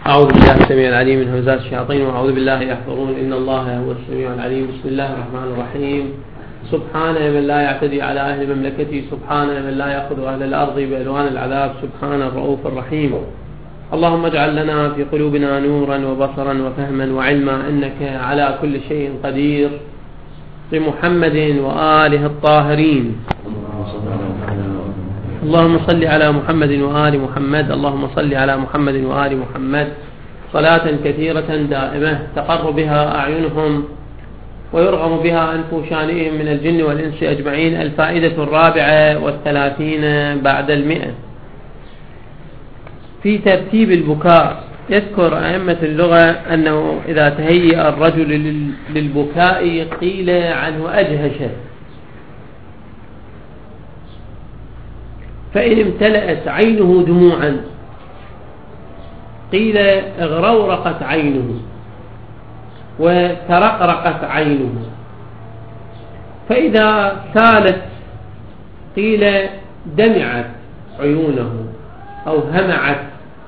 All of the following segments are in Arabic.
أعوذ بالله السميع العليم من همزات الشياطين وأعوذ بالله يحضرون إن الله هو السميع العليم. بسم الله الرحمن الرحيم. سبحان من لا يعتدي على أهل مملكته، سبحان من لا يأخذ أهل الأرض بألوان العذاب، سبحان الرؤوف الرحيم. اللهم اجعل لنا في قلوبنا نورا وبصرا وفهما وعلما، إنك على كل شيء قدير. بمحمد وآله الطاهرين. اللهم صل على محمد وآل محمد، اللهم صل على محمد وآل محمد صلاة كثيرة دائمة تقر بها أعينهم ويرغم بها أنف شانئهم من الجن والإنس أجمعين. الفائدة 34 بعد 100 في ترتيب البكاء. يذكر أئمة اللغة أنه إذا تهيأ الرجل للبكاء قيل عنه أجهش، فإن امتلأت عينه دموعا قيل اغرورقت عينه وترقرقت عينه، فإذا سالت قيل دمعت عيونه أو همعت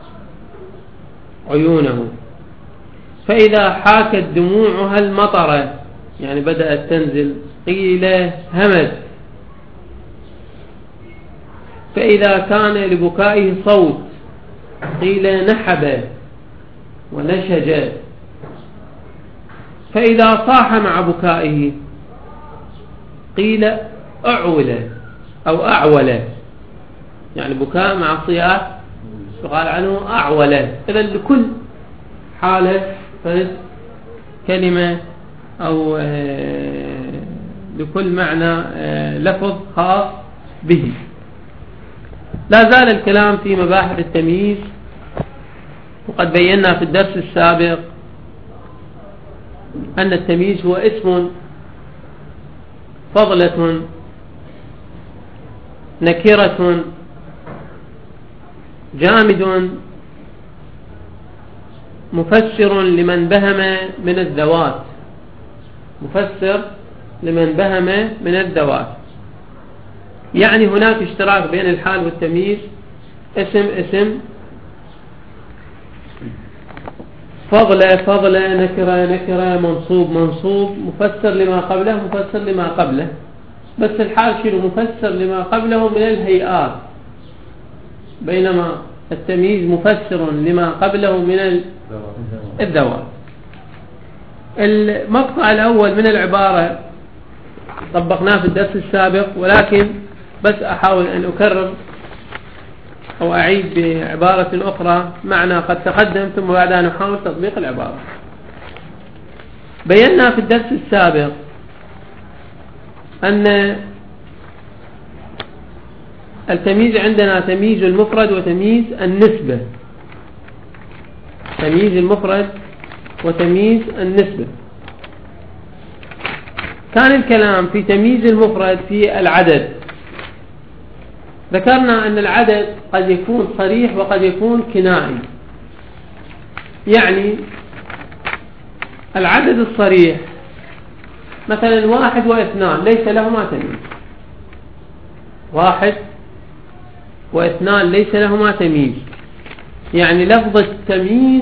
عيونه، فإذا حاكت دموعها المطر يعني بدأت تنزل قيل همت، فإذا كان لبكائه صوت قيل نحب ونشج، فإذا صاح مع بكائه قيل أعول أو أعول، يعني بكاء مع صياح يقال عنه أعول. إذا لكل حالة كلمة أو لكل معنى لفظ خاص به. لا زال الكلام في مباحث التمييز، وقد بينا في الدرس السابق أن التمييز هو اسم فضلة نكرة جامد مفسر لمن بهم من الذوات، مفسر لمن بهم من الذوات، يعني هناك اشتراك بين الحال والتمييز. اسم فضلة نكرة منصوب مفسر لما قبله، بس الحال شنو؟ مفسر لما قبله من الهيئات، بينما التمييز مفسر لما قبله من الذوات. المقطع الأول من العبارة طبقناه في الدرس السابق، ولكن بس أحاول أن أكرر أو أعيد بعبارة أخرى معنى قد تقدم، ثم بعدها نحاول تطبيق العبارة. بينا في الدرس السابق أن التمييز عندنا تمييز المفرد وتمييز النسبة، تمييز المفرد وتمييز النسبة. كان الكلام في تمييز المفرد في العدد. ذكرنا أن العدد قد يكون صريح وقد يكون كنائي، يعني العدد الصريح مثلا 1 و2 ليس لهما تمييز، 1 و2 ليس لهما تمييز، يعني لفظ التمييز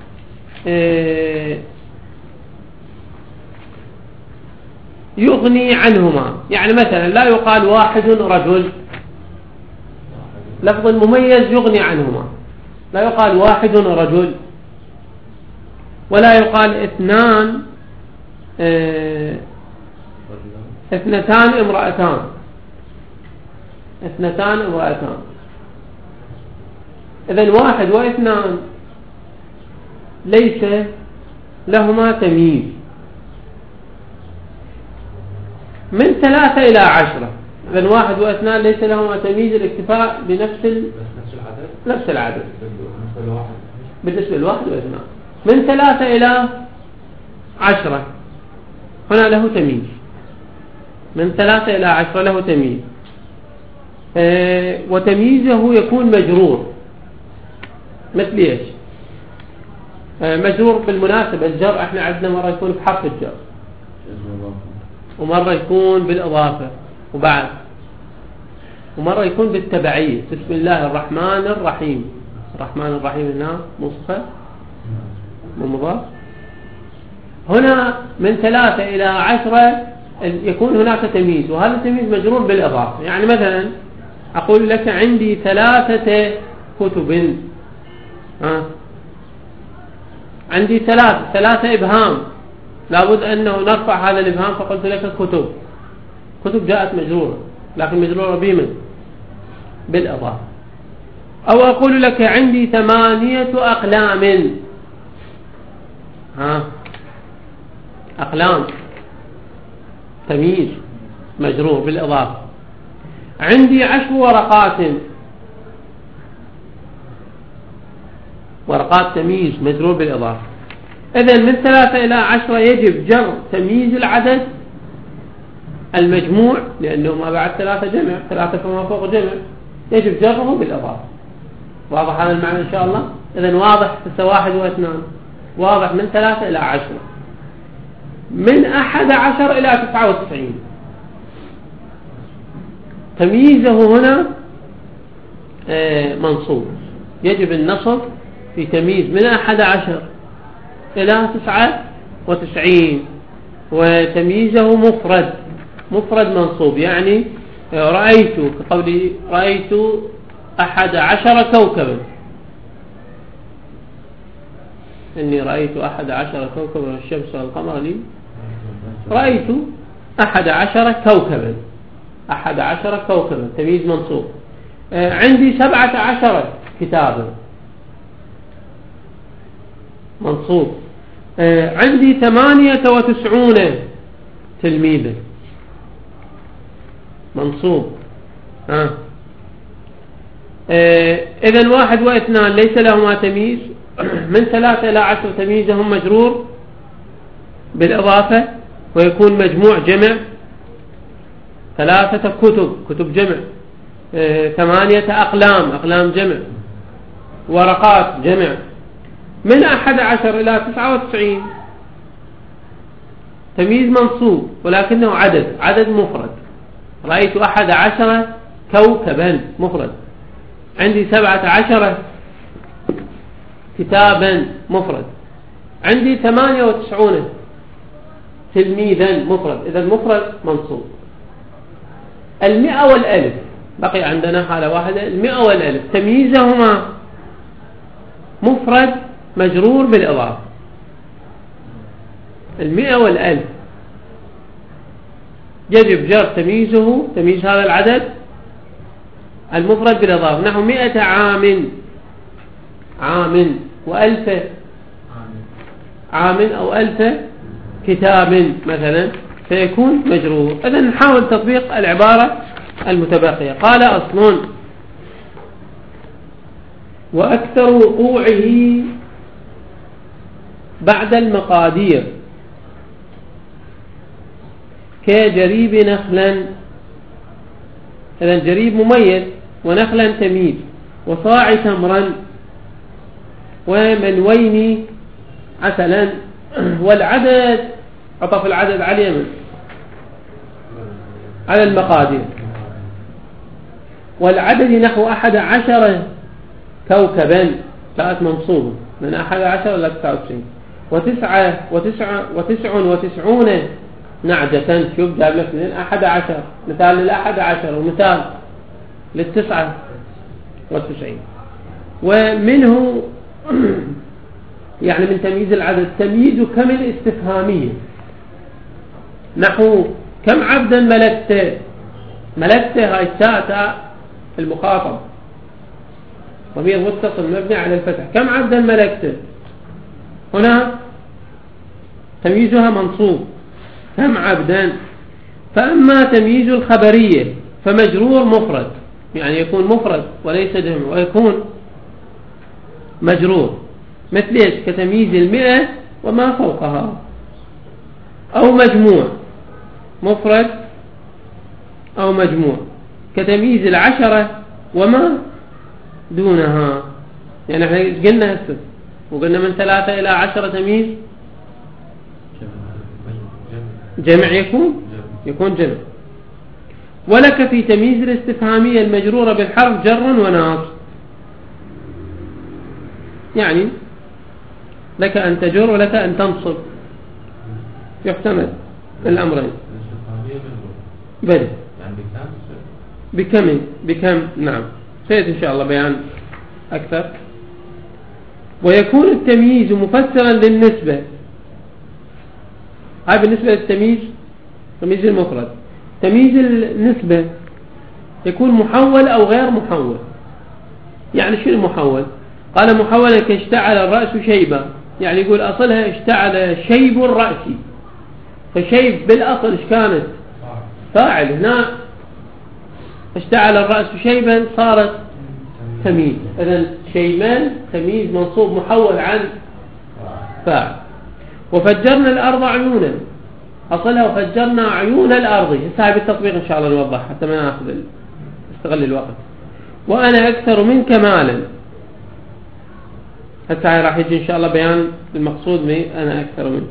يغني عنهما. يعني مثلا لا يقال 1 رجل، لفظ المميز يغني عنهما، لا يقال 1 رجل، ولا يقال 2 امرأتان، 2 امرأتان. إذن 1 و2 ليس لهما تمييز. من 3 إلى 10 إذن 1 و2 ليس لهما تمييز، الاكتفاء بنفس نفس العدد بالنسبة ل1 و2. من 3 إلى 10 هنا له تمييز، من 3 إلى 10 له تمييز، وتمييزه يكون مجرور. مثل ايش؟ مجرور بالمناسبة الجر احنا عندنا مرة يكون بحرف الجر، ومرة يكون بالإضافة، ومرة يكون بالتبعية. بسم الله الرحمن الرحيم، الرحمن الرحيم هنا مصفى مو مضاف. هنا من 3 إلى 10 يكون هناك تمييز، وهذا التمييز مجرور بالإضافة. يعني مثلا أقول لك عندي 3 كتب، عندي 3 إبهام، لابد أنه نرفع هذا الإبهام، فقلت لك كتب جاءت مجرورة، لكن مجرورة بمن؟ بالإضافة. أو أقول لك عندي 8 أقلام، أقلام تمييز مجرور بالإضافة. عندي 10 ورقات تمييز مجرور بالإضافة. إذن من 3 إلى 10 يجب جر تمييز العدد المجموع، لأنه ما بعد 3 جمع، 3 فما فوق جمع، يجب جره بالإضافة. واضح هذا المعنى إن شاء الله؟ إذن واضح 1 و2، واضح من 3 إلى 10. من 11 إلى 99 تمييزه هنا منصوب، يجب النصب في تمييز من 11 إلى 99، وتمييزه مفرد منصوب. يعني رأيت، كقولي رأيت 11 كوكبا، إني رأيت 11 كوكبا والشمس والقمر لي، رأيت 11 كوكبا، 11 كوكبا تمييز منصوب. عندي 17 كتابا منصوب. عندي 98 تلميذا منصوب. إذن 1 و2 ليس لهما تمييز. من 3 إلى 10 تمييزهم مجرور بالإضافة، ويكون مجموع جمع. 3 كتب جمع. 8 أقلام جمع. ورقات جمع. من 11 إلى 99 تمييز منصوب، ولكنه عدد مفرد. رأيت 11 كوكبا مفرد. عندي 17 كتابا مفرد. عندي 98 تلميذا مفرد. إذا المفرد منصوب. 100 والألف بقي عندنا حالة واحدة، 100 والألف تمييزهما مفرد مجرور بالإضافة. 100 والألف يجب جر تمييز هذا العدد المفرد بالإضافة. نحو 100 عام وألف عام أو 1000 كتاب مثلا، فيكون مجرور. إذن نحاول تطبيق العبارة المتبقية. قال أصل: وأكثر وقوعه بعد المقادير كجريب نخلا. إذن جريب مميز، ونخلا تمييز، وصاع تمرا، ومنوين عسلا. والعدد عطف العدد على اليمن على المقادير. والعدد نحو 11 كوكبا بقت منصوبة من 11 إلى 99. 99 نعجة. شوف جاب لك من 11 مثال لل11 ومثال لل99. ومنه يعني من تمييز العدد تمييز كم الاستفهامية، نحو كم عبدا ملكت هاي التاء المخاطب ضمير متصل مبني على الفتح. كم عبدا ملكت، هنا تمييزها منصوب كم عبدا. فأما تمييز الخبرية فمجرور مفرد، يعني يكون مفرد وليس جمع، ويكون مجرور. مثل ايش؟ كتمييز 100 وما فوقها. أو مجموع مفرد أو مجموع، كتمييز 10 وما دونها. يعني احنا قلنا هسه وقلنا من 3 إلى 10 تمييز جمع، يكون جمع. ولك في تمييز الاستفهامية المجرورة بالحرف جر وناصب. يعني لك أن تجر ولك أن تنصب، يحتمل الأمرين. بل بكم نعم، سيأتي إن شاء الله بيان أكثر. ويكون التمييز مفسرا للنسبة، هاي بالنسبة للتمييز، تمييز المفرد. تمييز النسبة يكون محول أو غير محول. يعني شو المحول؟ قال محولا كاشتعل الرأس شيبا، يعني يقول أصلها اشتعل شيب الرأس، فشيب بالأصل ايش كانت؟ فاعل. هنا اشتعل الرأس شيبا صارت تمييز. إذن شيبان تمييز منصوب محول عن فاعل. وفجرنا الأرض عيونا، أصلها وفجرنا عيون الأرض. هسه بالتطبيق إن شاء الله نوضح حتى ما ناخذ استغل الوقت. وأنا أكثر منك مالا، هسه راح يجي إن شاء الله بيان المقصود من أنا أكثر منك،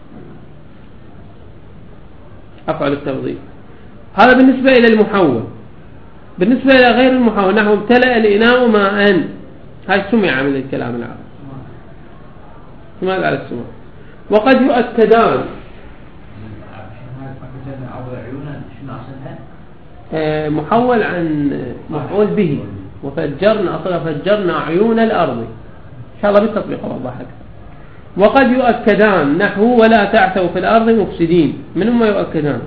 أفعل التفضيل. هذا بالنسبة إلى المحول. بالنسبة إلى غير المحول نحو امتلأ الإناء ماء، هاي سمع من الكلام العربي، ماذا على السمع. وقد يؤكدان، محول عن مفعول به. وفجرنا أصلا فجرنا عيون الأرض، إن شاء الله بالتطبيق أوضح أكثر. وقد يؤكدان نحو ولا تعثوا في الأرض مفسدين. من هم يؤكدان؟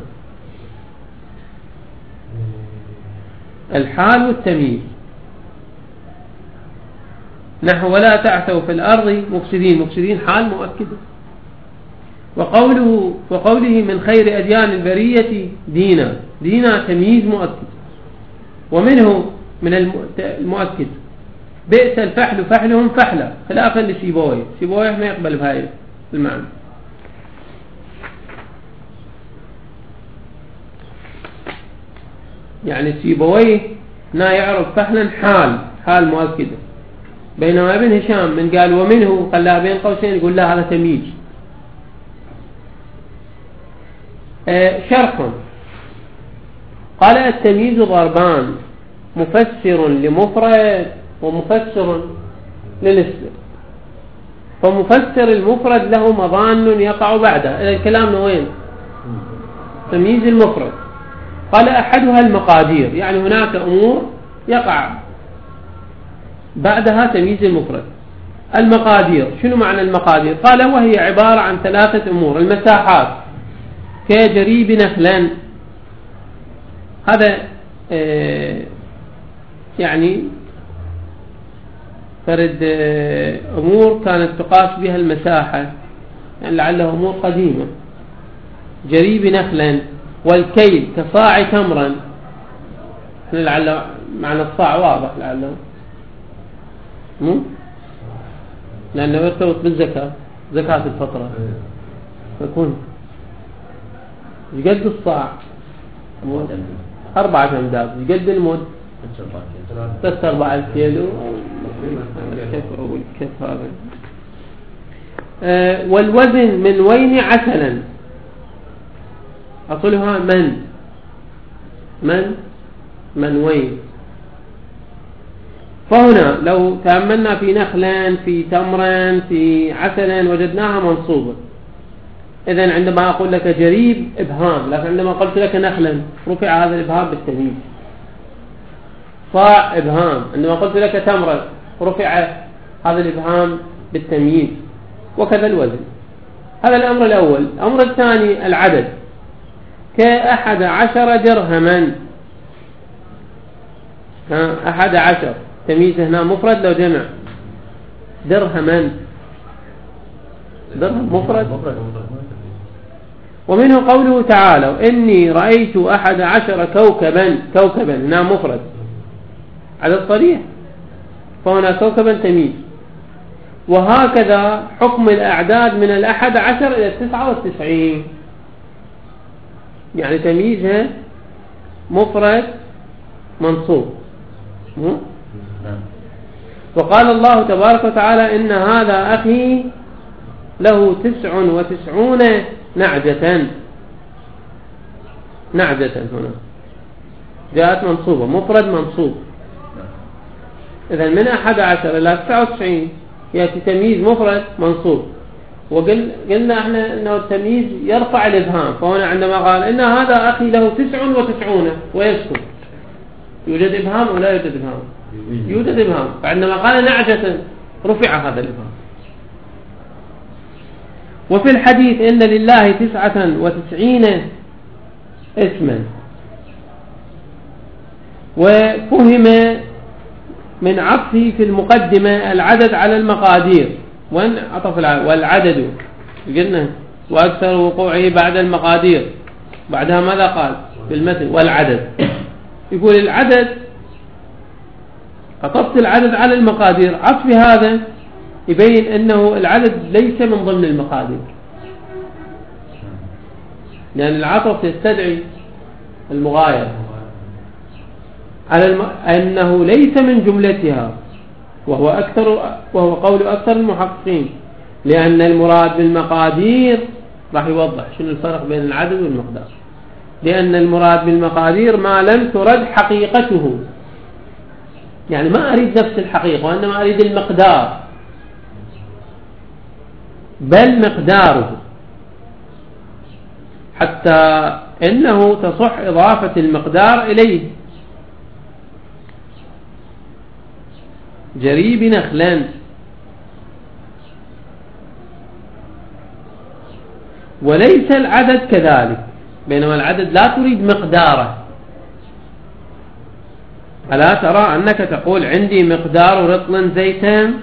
الحال والتمييز. نحو ولا تعثوا في الأرض مفسدين، مفسدين حال مؤكد. وقوله من خير أديان البرية دينا، دينا تمييز مؤكد. ومنه من المؤكد بئس الفحل فحلهم فحلا، خلافا لسيبويه. سيبويه ما يقبل بهاي المعنى. يعني سيبويه لا يعرف فحلا حال مؤكدة، بينما ابن هشام من قال ومنه خلاها بين قوسين يقول لا هذا تمييز. شرح. قال التمييز ضربان، مفسر لمفرد ومفسر لنسبة. فمفسر المفرد له مظان يقع بعده. إذا الكلام وين؟ تمييز المفرد. قال أحدها المقادير، يعني هناك أمور يقع بعدها تمييز المفرد. المقادير، شنو معنى المقادير؟ قال وهي عبارة عن 3 أمور. المساحات كجريب نخلا، هذا يعني فرد أمور كانت تقاس بها المساحة، يعني لعله أمور قديمة. جريب نخلا. والكيل كصاع تمرا، لعل معنى الصاع واضح لعله، لأنه يرتبط بالزكاة، زكاة الفطرة. فيكون يقد الصاع 4 أمداد، يقد المد 3-4 كيلو. كيف هذا؟ والوزن من وين عسلا، أصلها من وين. فهنا لو تأملنا في نخلا في تمرا في عسلا وجدناها منصوبة. إذن عندما أقول لك جريب إبهام، لكن عندما قلت لك نخلا رفع هذا الإبهام بالتمييز. صاع إبهام، عندما قلت لك تمرا رفع هذا الإبهام بالتمييز. وكذا الوزن. هذا الأمر الأول. الأمر الثاني العدد، ك11 درهما. 11 تمييز هنا مفرد لو جمع. درهما درهم مفرد. ومنه قوله تعالى إني رأيت 11 كوكبا هنا مفرد عدد صريح، فهنا كوكبا تمييز. وهكذا حكم الأعداد من 11 إلى 99، يعني تمييزها مفرد منصوب. وقال الله تبارك وتعالى إن هذا أخي له 99 نعجة. هنا جاءت منصوبة، مفرد منصوب. إذن من 11 إلى 99 يأتي تمييز مفرد منصوب، وقلنا احنا انه التمييز يرفع الابهام، فهنا عندما قال ان هذا اخي له 99 ويسكت، يوجد ابهام ولا يوجد ابهام؟ يوجد ابهام. فعندما قال نعجة رفع هذا الابهام. وفي الحديث ان لله 99 اسما، وفهم من عطفه في المقدمة العدد على المقادير، وان عطف والعدد قلنا واكثر وقوعه بعد المقادير، بعدها ماذا قال في المثل؟ والعدد. يقول العدد عطفت العدد على المقادير، عطف هذا يبين انه العدد ليس من ضمن المقادير، لأن العطف يستدعي المغايرة على أنه ليس من جملتها، وهو قول أكثر المحققين، لأن المراد بالمقادير راح يوضح شنو الفرق بين العدد والمقدار، لأن المراد بالمقادير ما لم ترد حقيقته، يعني ما أريد نفس الحقيقة وإنما أريد المقدار، بل مقداره، حتى إنه تصح إضافة المقدار إليه. جريب نخلا، وليس العدد كذلك، بينما العدد لا تريد مقداره. ألا ترى أنك تقول عندي مقدار رطل زيتان؟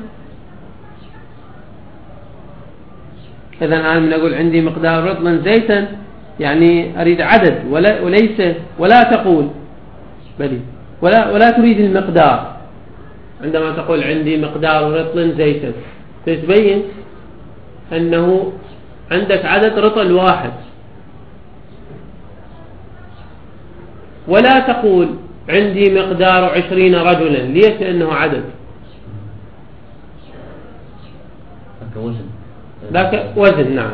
إذن أنا من أقول عندي مقدار رطل زيتان يعني أريد عدد ولا تقول بلي ولا تريد المقدار. عندما تقول عندي مقدار رطل زيتان تبين أنه عندك عدد رطل واحد، ولا تقول عندي مقدار 20 رجلا. ليش؟ لأنه عدد، ذاك وزن. نعم.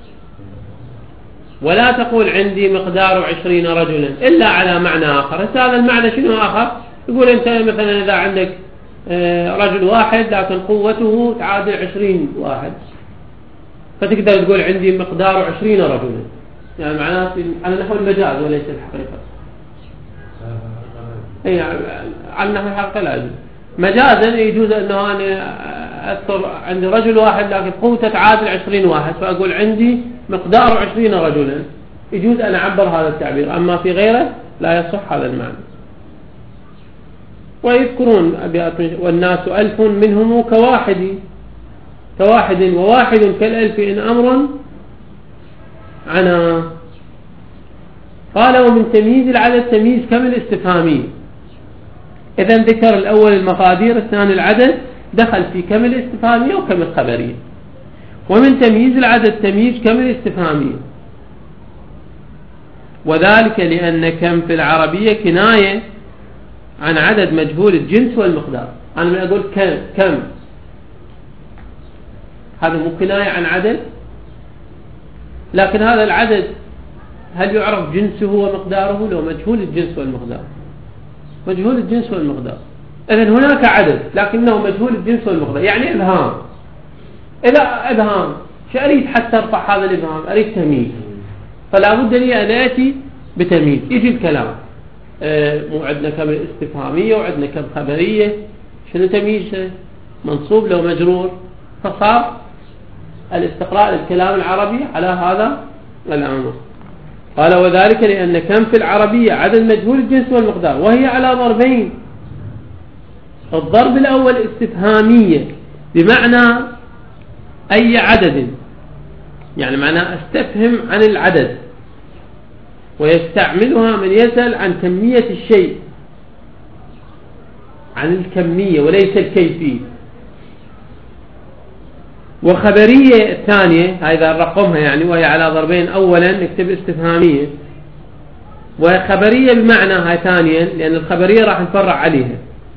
ولا تقول عندي مقدار 20 رجلا إلا على معنى آخر. هذا المعنى شنو آخر؟ يقول أنت مثلا إذا عندك رجل واحد لكن قوته تعادل 20 واحد، فتقدر تقول عندي مقدار 20 رجلا، يعني معناه على نحو المجاز وليس الحقيقة. أي على نحو الحقيقة لا يجوز. مجازا يجوز أنه أنا أذكر عندي رجل واحد لكن قوته تعادل 20 واحد، فأقول عندي مقدار 20 رجلا، يجوز أن أعبر هذا التعبير. أما في غيره لا يصح هذا المعنى. ويذكرون والناس 1000 منهم كواحد وواحد كالألف إن أمر عنا. قال ومن تمييز العدد تمييز كم الاستفهامي. إذن ذكر الأول المقادير، الثاني العدد، دخل في كم الاستفهامية وكم الخبرية. ومن تمييز العدد تمييز كم الاستفهامية، وذلك لأن كم في العربية كناية عن عدد مجهول الجنس والمقدار. أنا من أقول كم هذا مو كناية عن عدد، لكن هذا العدد هل يعرف جنسه ومقداره؟ لو مجهول الجنس والمقدار، مجهول الجنس والمقدار. إذن هناك عدد لكنه مجهول الجنس والمقدار، يعني إبهام. إذا إبهام شو أريد حتى أرفع هذا الإبهام؟ أريد تمييز، فلا بد لي أن آتي بتمييز. يجي الكلام مو عندنا كم استفهامية وعندنا كم خبرية، شنو تمييزه؟ منصوب لو مجرور، فصار الاستقراء للكلام العربي على هذا الأمر. قال وذلك لأن كم في العربية عدد مجهول الجنس والمقدار، وهي على ضربين. الضرب الأول استفهامية بمعنى أي عدد، يعني معنى استفهم عن العدد، ويستعملها من يسأل عن كمية الشيء، عن الكمية وليس الكيفية. وخبرية الثانية هذا رقمها يعني، وهي على ضربين. أولا نكتب استفهامية، وخبرية بمعنى هاي ثانيا، لأن الخبرية راح نفرع عليها.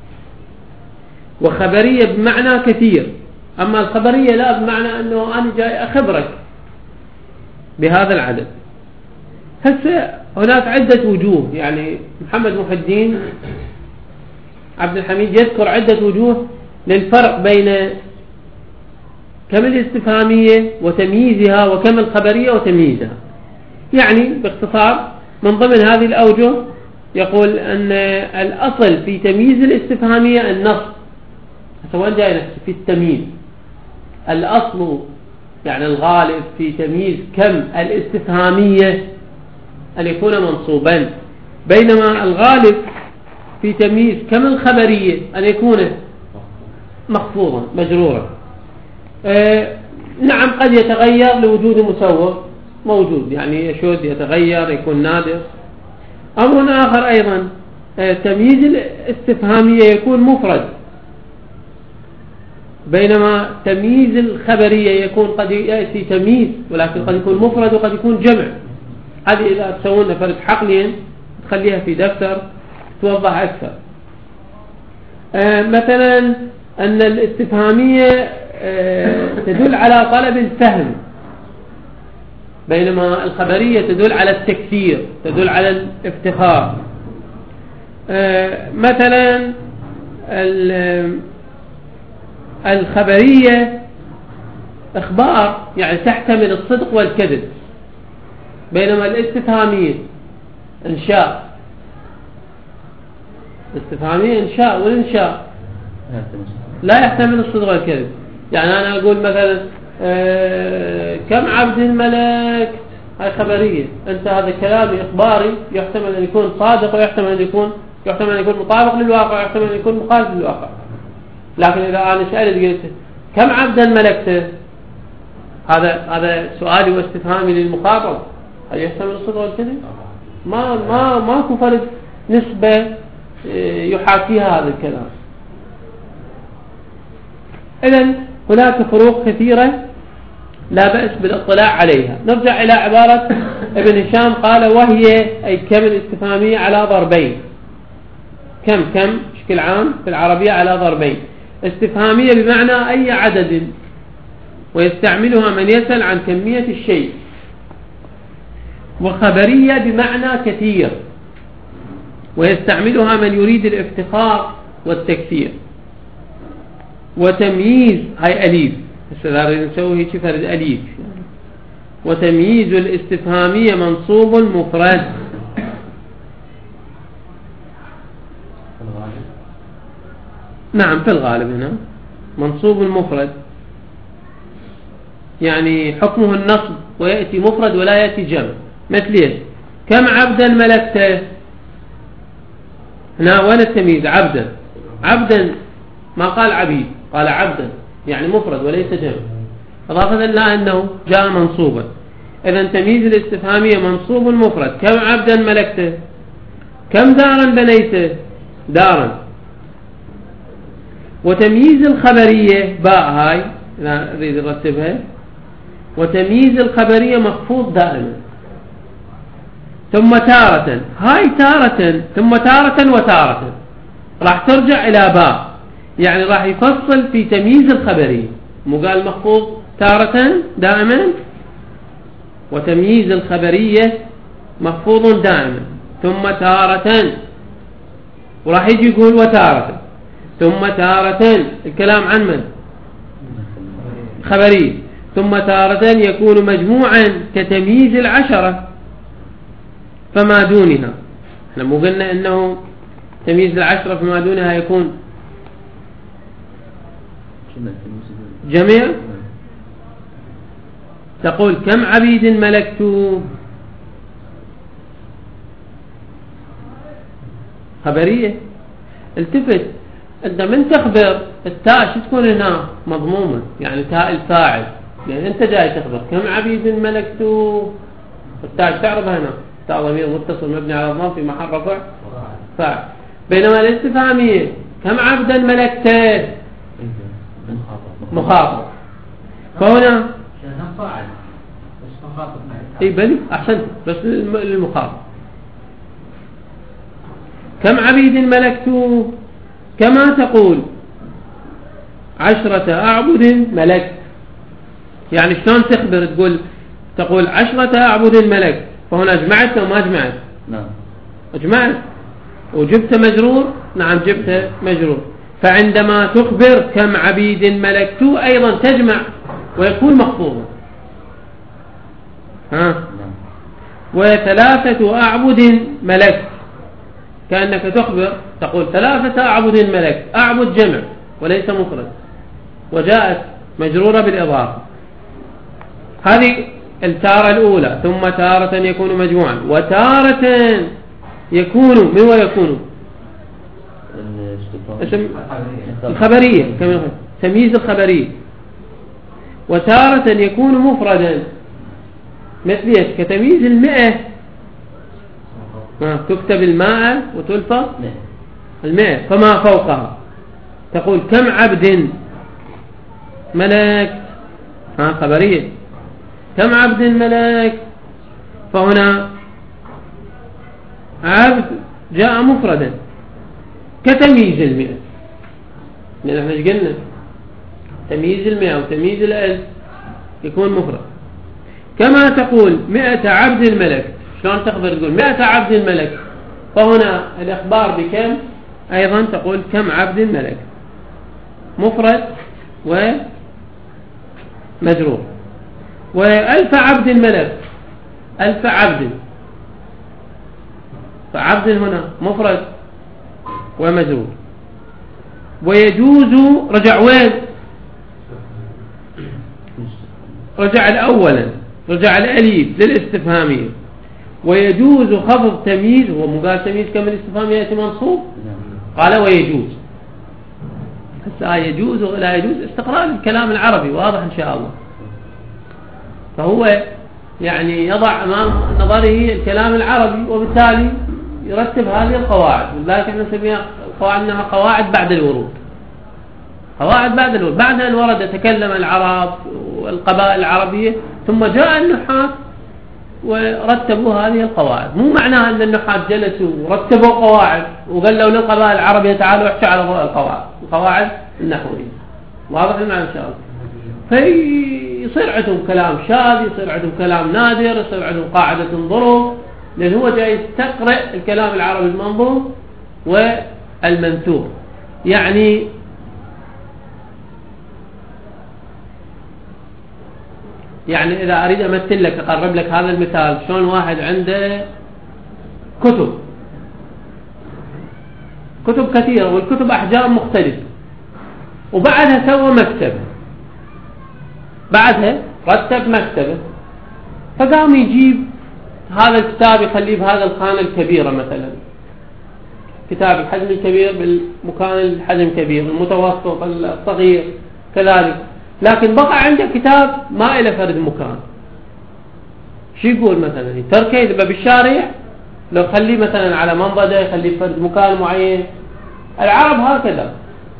وخبرية بمعنى كثير، أما الخبرية لا بمعنى أنه أنا جاي أخبرك بهذا العدد. هسه هناك عدة وجوه، يعني محمد محي الدين عبد الحميد يذكر عدة وجوه للفرق بين كم الاستفهامية وتمييزها وكم الخبرية وتمييزها. يعني باختصار من ضمن هذه الأوجه يقول أن الأصل في تمييز الاستفهامية النص، سواء جاء في التمييز الأصل يعني الغالب في تمييز كم الاستفهامية أن يكون منصوبا، بينما الغالب في تمييز كم الخبرية أن يكون مخفوضا مجرورا. نعم قد يتغير لوجود مسوغ موجود، يعني يشد يتغير يكون نادر. أمر آخر أيضا تمييز الاستفهامية يكون مفرد، بينما تمييز الخبرية يكون قد يأتي تمييز ولكن قد يكون مفرد وقد يكون جمع. هذه إذا تسوون فرد حقلين تخليها في دفتر توضح أكثر. مثلا أن الاستفهامية تدل على طلب الفهم، بينما الخبرية تدل على التكثير تدل على الافتخار. مثلا الخبرية إخبار يعني تحتمل الصدق والكذب، بينما الاستفهامية إنشاء. الاستفهامية إنشاء، والإنشاء لا يحتمل الصدق والكذب. يعني أنا أقول مثلا كم عبد ملك، هاي خبرية، أنت هذا كلامي إخباري يحتمل أن يكون صادق ويحتمل أن يكون مطابق للواقع ويحتمل أن يكون مخالف للواقع. لكن إذا أنا سألت قلت كم عبدا ملكته، هذا سؤالي واستفهامي للمخاطب، هل يحتمل الصدق والكذب؟ ماكو فرق نسبة يحاكيها هذا الكلام. إذن هناك فروق كثيرة لا بأس بالاطلاع عليها. نرجع إلى عبارة ابن هشام قال وهي أي كم الاستفهامية على ضربين. كم بشكل عام في العربية على ضربين، استفهامية بمعنى أي عدد ويستعملها من يسأل عن كمية الشيء، وخبرية بمعنى كثير ويستعملها من يريد الافتخار والتكثير. وتمييز هاي أليف، هسه نسوي هيك فرد أليف. وتمييز الاستفهامية منصوب مفرد. نعم في الغالب هنا منصوب مفرد، يعني حكمه النصب ويأتي مفرد ولا يأتي جمع. مثل كم عبدا ملكته، هنا وين التمييز؟ عبدا ما قال عبيد، قال عبدا يعني مفرد وليس جمع، إضافة إلى أنه جاء منصوبا. إذن تمييز الاستفهامية منصوب مفرد. كم عبدا ملكته، كم دارا بنيته، دارا. وتمييز الخبرية باء هاي نريد نرتبها، وتمييز الخبرية مخفوض دائما. ثم تارة، هاي تارة ثم تارة وتارة راح ترجع إلى باء، يعني راح يفصل في تمييز الخبرية، مو قال مخفوض تارة دائما، وتمييز الخبرية مخفوض دائما. ثم تارة، وراح يجي يقول وتارة. ثم تارة الكلام عن من؟ خبرية. ثم تارة يكون مجموعا كتمييز العشرة فما دونها. احنا مو قلنا انه تمييز العشرة فما دونها يكون جميع. تقول كم عبيد ملكت، خبرية. التفت انت من تخبر التاء شو تكون هنا مضمومة، يعني تاء الفاعل، يعني انت جاي تخبر كم عبيد ملكت، التاء تعرفها هنا تاء ضمير متصل مبني على الضم في محل رفع فاعل. بينما الاستفهامية كم عبدا ملكته مخاطب، فهنا فاعل بس مخاطب. اي بلي احسنت، بس للمخاطب. كم عبيد ملكت، كما تقول 10 أعبد ملكت، يعني شلون تخبر تقول 10 أعبد ملكت، فهنا جمعت وما جمعت؟ نعم جمعت. وجبت مجرور؟ نعم جبت مجرور. فعندما تخبر كم عبيد ملكت أيضا تجمع ويكون مخفوضا. وثلاثة أعبد ملك، كأنك تخبر تقول 3 أعبد ملك، أعبد جمع وليس مفرد، وجاءت مجرورة بالإضافة. هذه التارة الأولى. ثم تارة يكون مجموعا، وتارة يكون من ويكون الخبرية كما تمييز الخبرية. وتارة يكون مفردا، مثل كتمييز 100، تكتب 100 وتلفظ 100 فما فوقها. تقول كم عبد ملك، خبرية، كم عبد ملك، فهنا عبد جاء مفردا كتمييز 100. لأن احنا قلنا تمييز 100 وتمييز 1000 يكون مفرد. كما تقول 100 عبد الملك، شلون تخبر تقول 100 عبد الملك، فهنا الإخبار بكم أيضا تقول كم عبد الملك، مفرد ومجرور. و1000 عبد الملك، 1000 عبد، فعبد هنا مفرد ومجرور. ويجوز رجع وين؟ رجع الأولا، رجع الأليف للاستفهامية. ويجوز خفض تمييز، هو مقال تمييز كم الاستفهامية يأتي منصوب؟ قال ويجوز. هسه يجوز ولا يجوز استقرار الكلام العربي واضح إن شاء الله. فهو يعني يضع أمام نظره الكلام العربي، وبالتالي يرتب هذه القواعد. ولذلك احنا نسميها القواعد انها قواعد بعد الورود. قواعد بعد الورود، بعد أن ورد تكلم العرب والقبائل العربية، ثم جاء النحاة ورتبوا هذه القواعد. مو معناها أن النحاة جلسوا ورتبوا قواعد وقالوا للقبائل العربية تعالوا احكوا على القواعد النحوية. واضح المعنى إن شاء الله. فيصير عندهم كلام شاذ، يصير عندهم كلام نادر، يصير عندهم قاعدة ظروف، لأن هو جاي يستقرأ الكلام العربي المنظوم والمنثور. يعني إذا أريد أمثل لك أقرب لك هذا المثال، شلون واحد عنده كتب كثيرة، والكتب أحجام مختلفة، وبعدها سوى مكتبة، بعدها رتب مكتبة، فقام يجيب هذا الكتاب يخليه بهذا الخانة الكبيرة، مثلا كتاب الحجم الكبير بالمكان الحجم الكبير، المتوسط الصغير كذلك. لكن بقى عنده كتاب ما إلى فرد مكان، شو يقول مثلا؟ تركه يبقى بالشارع، لو خليه مثلا على منضدة يخليه فرد مكان معين. العرب هكذا،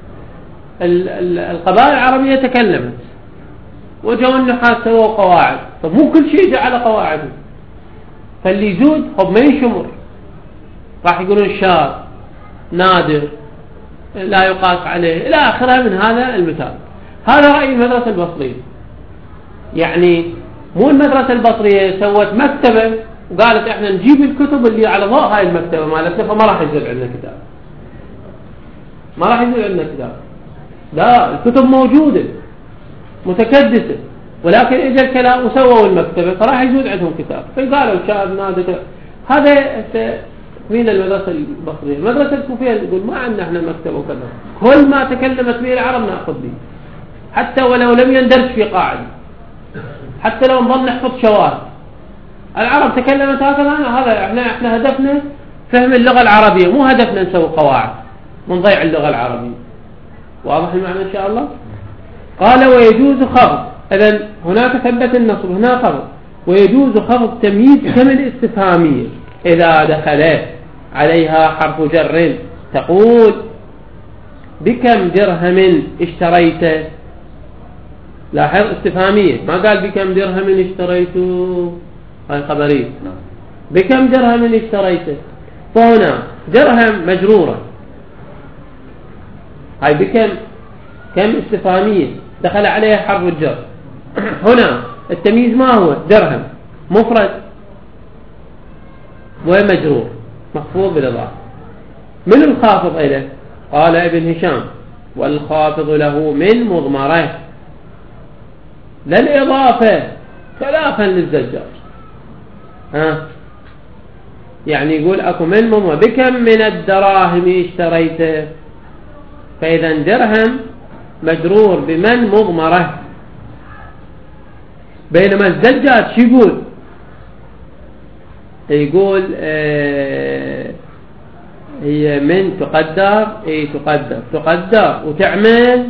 القبائل العربية تكلمت وجوا النحاة سووا قواعد، فمو كل شيء جعل قواعده، فاللي يزود خب ما ينشمر، راح يقولون شاذ نادر لا يقاس عليه إلى آخره من هذا المثال. هذا رأي المدرسة البصرية. يعني مو المدرسة البصرية سوت مكتبة وقالت احنا نجيب الكتب اللي على ضوء هاي المكتبة مالتنا، فما راح ينزل عندنا كتاب، ما راح ينزل عندنا كتاب. لا، الكتب موجودة متكدسة، ولكن اجى الكلام وسووا المكتبة فراح يزود عندهم كتاب، فقالوا شاذ نادر. هذا من المدرسة البصرية. المدرسة الكوفية يقول ما عندنا احنا مكتبة وكذا، كل ما تكلمت به العرب نأخذ به، حتى ولو لم يندرج في قاعدة، حتى لو نظل نحفظ شواذ. العرب تكلمت هكذا، هذا احنا هدفنا فهم اللغة العربية، مو هدفنا نسوي قواعد ونضيع اللغة العربية. واضح المعنى إن شاء الله؟ قال ويجوز خفض، إذن هناك ثبت النصب، هنا خفض. ويجوز خفض تمييز كم الاستفهامية إذا دخل عليها حرف جر. تقول بكم درهم اشتريت، لاحظ استفهامية، ما قال بكم درهم اشتريته، هاي خبرية. بكم درهم اشتريته، فهنا درهم مجرورة، هاي بكم كم استفهامية دخل عليها حرف الجر. هنا التمييز ما هو؟ درهم مفرد ومجرور مخفوض بالإضافة. من الخافض إليه؟ قال ابن هشام والخافض له من مضمره. للإضافة خلافا للزجاج. يعني يقول أكو من مضمرة بكم من الدراهم اشتريته، فإذا درهم مجرور بمن مضمرة، بينما الزجاج شو يقول هي من تقدر تقدر وتعمل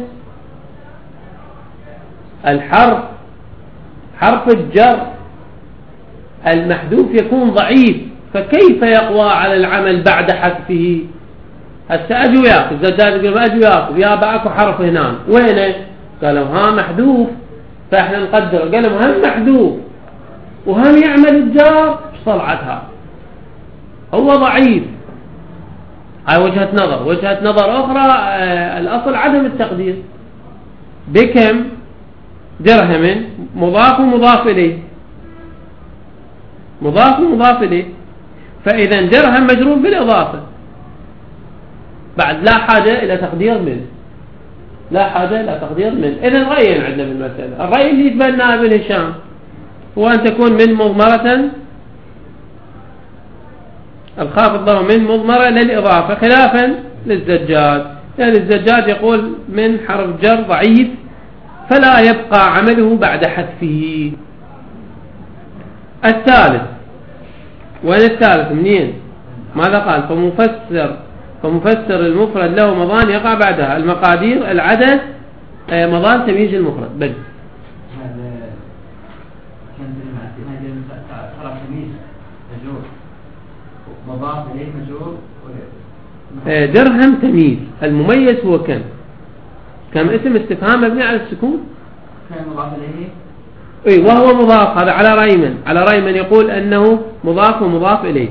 الحرف، حرف الجر المحذوف يكون ضعيف، فكيف يقوى على العمل بعد حذفه؟ هسه أجي وياك الزجاج يقول ما أجي وياك يا باكو حرف هنا وينه؟ قالوا ها محذوف، فإحنا نقدر. قالوا هم محذوف وهم يعمل الجار، ايش طلعتها؟ هو ضعيف. هاي وجهة نظر. وجهة نظر أخرى الأصل عدم التقدير. بكم درهم مضاف ومضاف إليه، مضاف ومضاف إليه، فإذا درهم مجرور بالإضافة، بعد لا حاجة إلى تقدير منه، لا حاجة إلى تقدير منه. إذن رأيين عندنا بالمسألة. الرأي اللي يتبناه ابن هشام هو أن تكون من مضمرة، الخافض له من مضمرة للإضافة خلافا للزجاج، لأن الزجاج يقول من حرف جر ضعيف فلا يبقى عمله بعد حذفه. الثالث، وين الثالث منين؟ ماذا قال؟ فمفسر المفرد له مضان يقع بعدها المقادير العدد مضان تمييز المفرد. بل مضاف إليه مجرور درهم تمييز، المميز هو كم اسم استفهام مبني على السكون، كان مضاف إليه اي وهو مضاف. هذا على رأي من يقول أنه مضاف ومضاف إليه.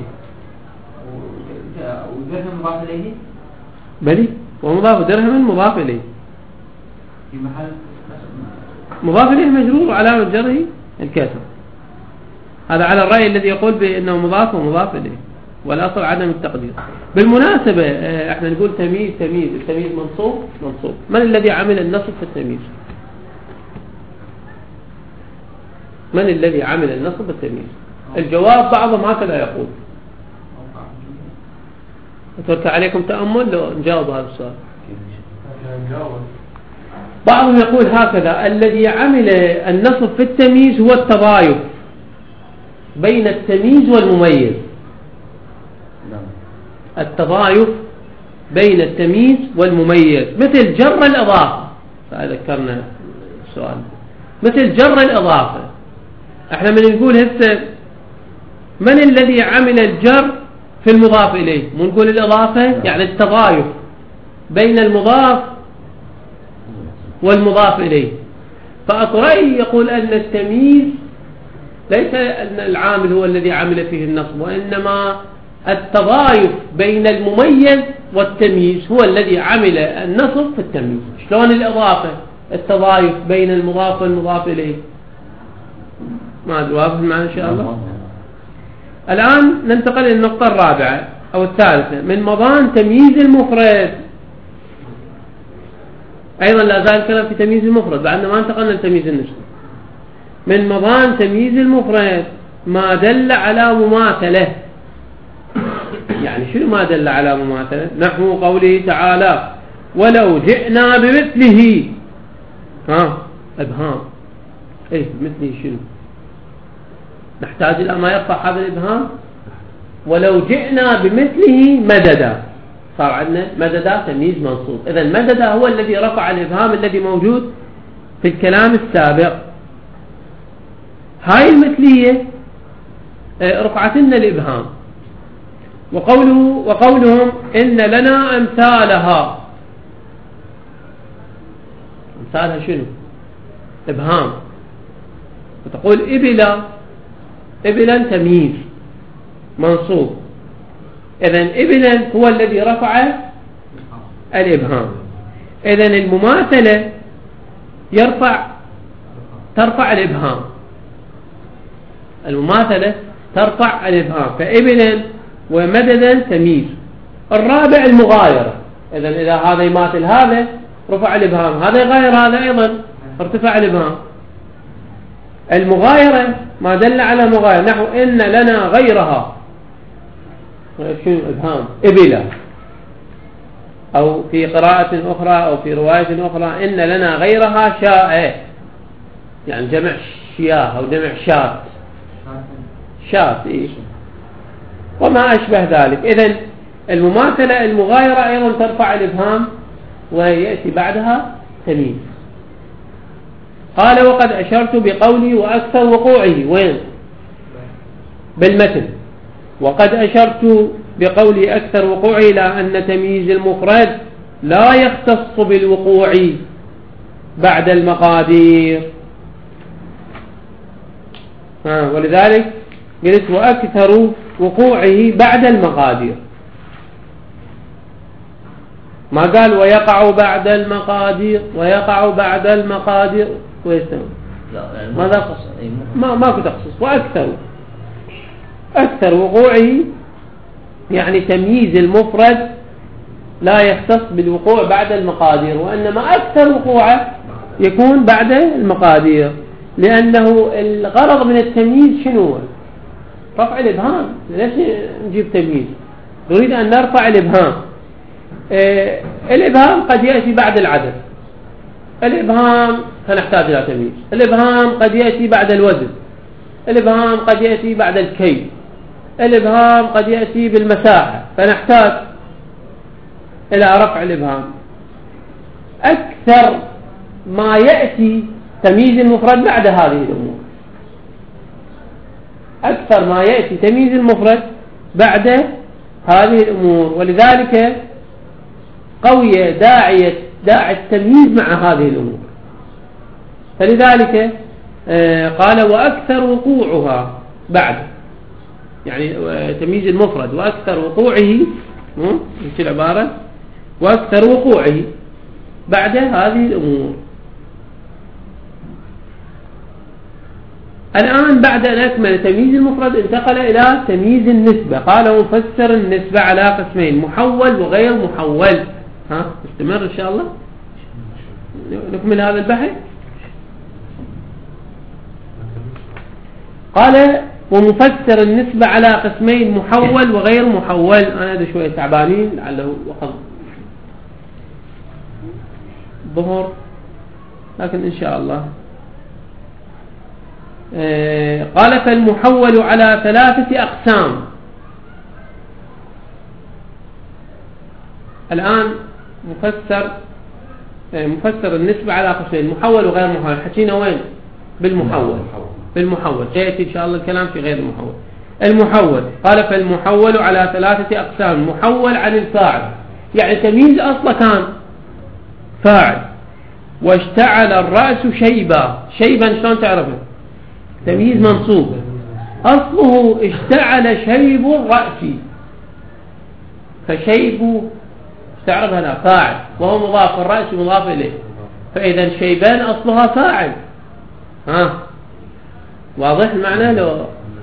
ودرهم مضاف إليه بلي ومضاف درهم مضاف إليه في محل مضاف إليه مجرور وعلامة جره الكسر. هذا على الرأي الذي يقول بأنه مضاف ومضاف إليه، والأصل عدم التقدير. بالمناسبة احنا نقول تمييز، التمييز منصوب. من الذي عمل النصب في التمييز؟ من الذي عمل النصب بالتمييز؟ الجواب بعضهم هكذا يقول. أترك عليكم تأمل لو نجاوب هذا السؤال. بعضهم يقول هكذا: الذي عمل النصب في التمييز هو التضايف بين التمييز والمميز. التضايف بين التمييز والمميز، مثل جر الإضافة. فذكرنا السؤال مثل جر الإضافة. احنا من نقول هسه من الذي عمل الجر في المضاف إليه؟ مو نقول الإضافة، يعني التضايف بين المضاف والمضاف إليه. فأطرائي يقول أن التمييز ليس أن العامل هو الذي عمل فيه النصب، وإنما التضايف بين المميز والتمييز هو الذي عمل النصب في التمييز. شلون الإضافة؟ التضايف بين المضاف والمضاف إليه. ما أدري واضح معنا إن شاء الله. الآن ننتقل إلى النقطة الرابعة أو الثالثة من مضان تمييز المفرد. أيضا لا زال الكلام في تمييز المفرد بعد ما انتقلنا لتمييز النسبة. من مضان تمييز المفرد ما دل على مماثلة. يعني شنو ما دل على مماثلة؟ نحو قوله تعالى: ولو جئنا بمثله. إبهام. مثله شنو؟ نحتاج إلى ما يرفع هذا الإبهام. ولو جئنا بمثله مددا، صار عندنا مددا تمييز منصوب. إذا مددا هو الذي رفع الإبهام الذي موجود في الكلام السابق. هاي المثلية رفعت لنا الإبهام. وقولهم إن لنا أمثالها. أمثالها شنو؟ إبهام. وتقول إبلا تمييز منصوب. إذن إبلا هو الذي رفع الإبهام. إذن المماثلة ترفع الإبهام. المماثلة ترفع الإبهام، فإبلا ومددا تمييز. الرابع المغايرة. إذن إذا هذا يماثل هذا رفع الإبهام، هذا يغاير هذا أيضا ارتفع الإبهام. المغايرة ما دل على مغايرة، نحو إن لنا غيرها، شنو إبهام إبلا، أو في قراءة أخرى أو في رواية أخرى إن لنا غيرها شاء، يعني جمع شياه أو جمع شات، شات إيه؟ وما أشبه ذلك. إذن المماثلة المغايرة أيضا ترفع الإبهام ويأتي بعدها تمييز. قال وقد أشرت بقولي وأكثر وقوعه، وين؟ بالمتن. وقد أشرت بقولي أكثر وقوعه إلى أن تمييز المفرد لا يختص بالوقوع بعد المقادير، ولذلك قلت وأكثر وقوعه بعد المقادير، ما قال ويقع بعد المقادير ويقع بعد المقادير ويستمر، ماذا ما في تخصص. وأكثر أكثر وقوعه يعني تمييز المفرد لا يختص بالوقوع بعد المقادير، وإنما أكثر وقوعه يكون بعد المقادير، لأنه الغرض من التمييز شنو؟ رفع الإبهام. ليش نجيب تمييز؟ نريد أن نرفع الإبهام. الإبهام قد يأتي بعد العدد، الإبهام فنحتاج إلى تمييز. الإبهام قد يأتي بعد الوزن، الإبهام قد يأتي بعد الكيل، الإبهام قد يأتي بالمساحة، فنحتاج إلى رفع الإبهام. أكثر ما يأتي تمييز المفرد بعد هذه الأمور، أكثر ما يأتي تمييز المفرد بعد هذه الأمور، ولذلك قوية داعي التمييز مع هذه الأمور. فلذلك قال وأكثر وقوعها بعد، يعني تمييز المفرد وأكثر وقوعه، مش العبارة، وأكثر وقوعه بعد هذه الأمور. الآن بعد أن أكمل تمييز المفرد انتقل إلى تمييز النسبة. قال مفسر النسبة على قسمين، محول وغير محول. نستمر إن شاء الله نكمل هذا البحث. قال ومفسر النسبة على قسمين، محول وغير محول. أنا هذا شوية تعبانين لعله وقت ظهر، لكن إن شاء الله. قال فالمحول على 3 أقسام. الآن مفسر النسبة على قسمين، محول وغير محول. حكينا وين؟ بالمحول سيأتي إن شاء الله الكلام في غير المحول. المحول قال فالمحول على 3 أقسام، محول عن الفاعل، يعني تمييز أصلا كان فاعل، واشتعل الرأس شيبا. شيبا شلون تعرفه؟ تمييز منصوب، أصله اشتعل شيب الرأس، فشيب تعرف هنا فاعل وهو مضاف، الرأس مضاف إليه، فإذا شيبان أصلها فاعل. واضح المعنى لو؟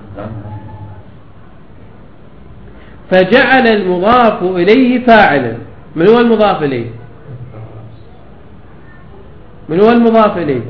فجعل المضاف إليه فاعلا. من هو المضاف إليه؟ من هو المضاف إليه؟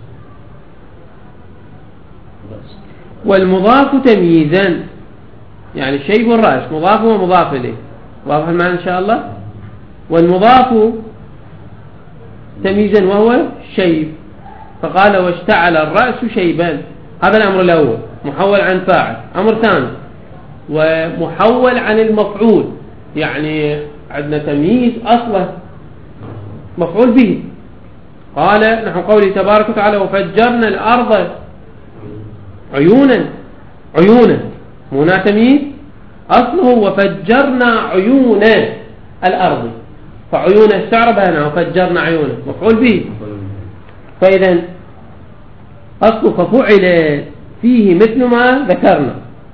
والمضاف تمييزا، يعني شيب الرأس مضاف ومضاف إليه. واضح المعنى إن شاء الله؟ والمضاف تمييزا وهو شيب، فقال واشتعل الرأس شيبان. هذا الأمر الأول، محول عن فاعل. أمر ثاني ومحول عن المفعول، يعني عندنا تمييز أصله مفعول به. قال نحو قوله تبارك وتعالى وفجرنا الأرض عيونا. عيونا هنا تمييز أصله وفجرنا عيون الأرض، فعيون استعرب هنا وفجرنا عيونا مفعول به، فإذا أصله ففعل فيه مثل ما ذكرنا.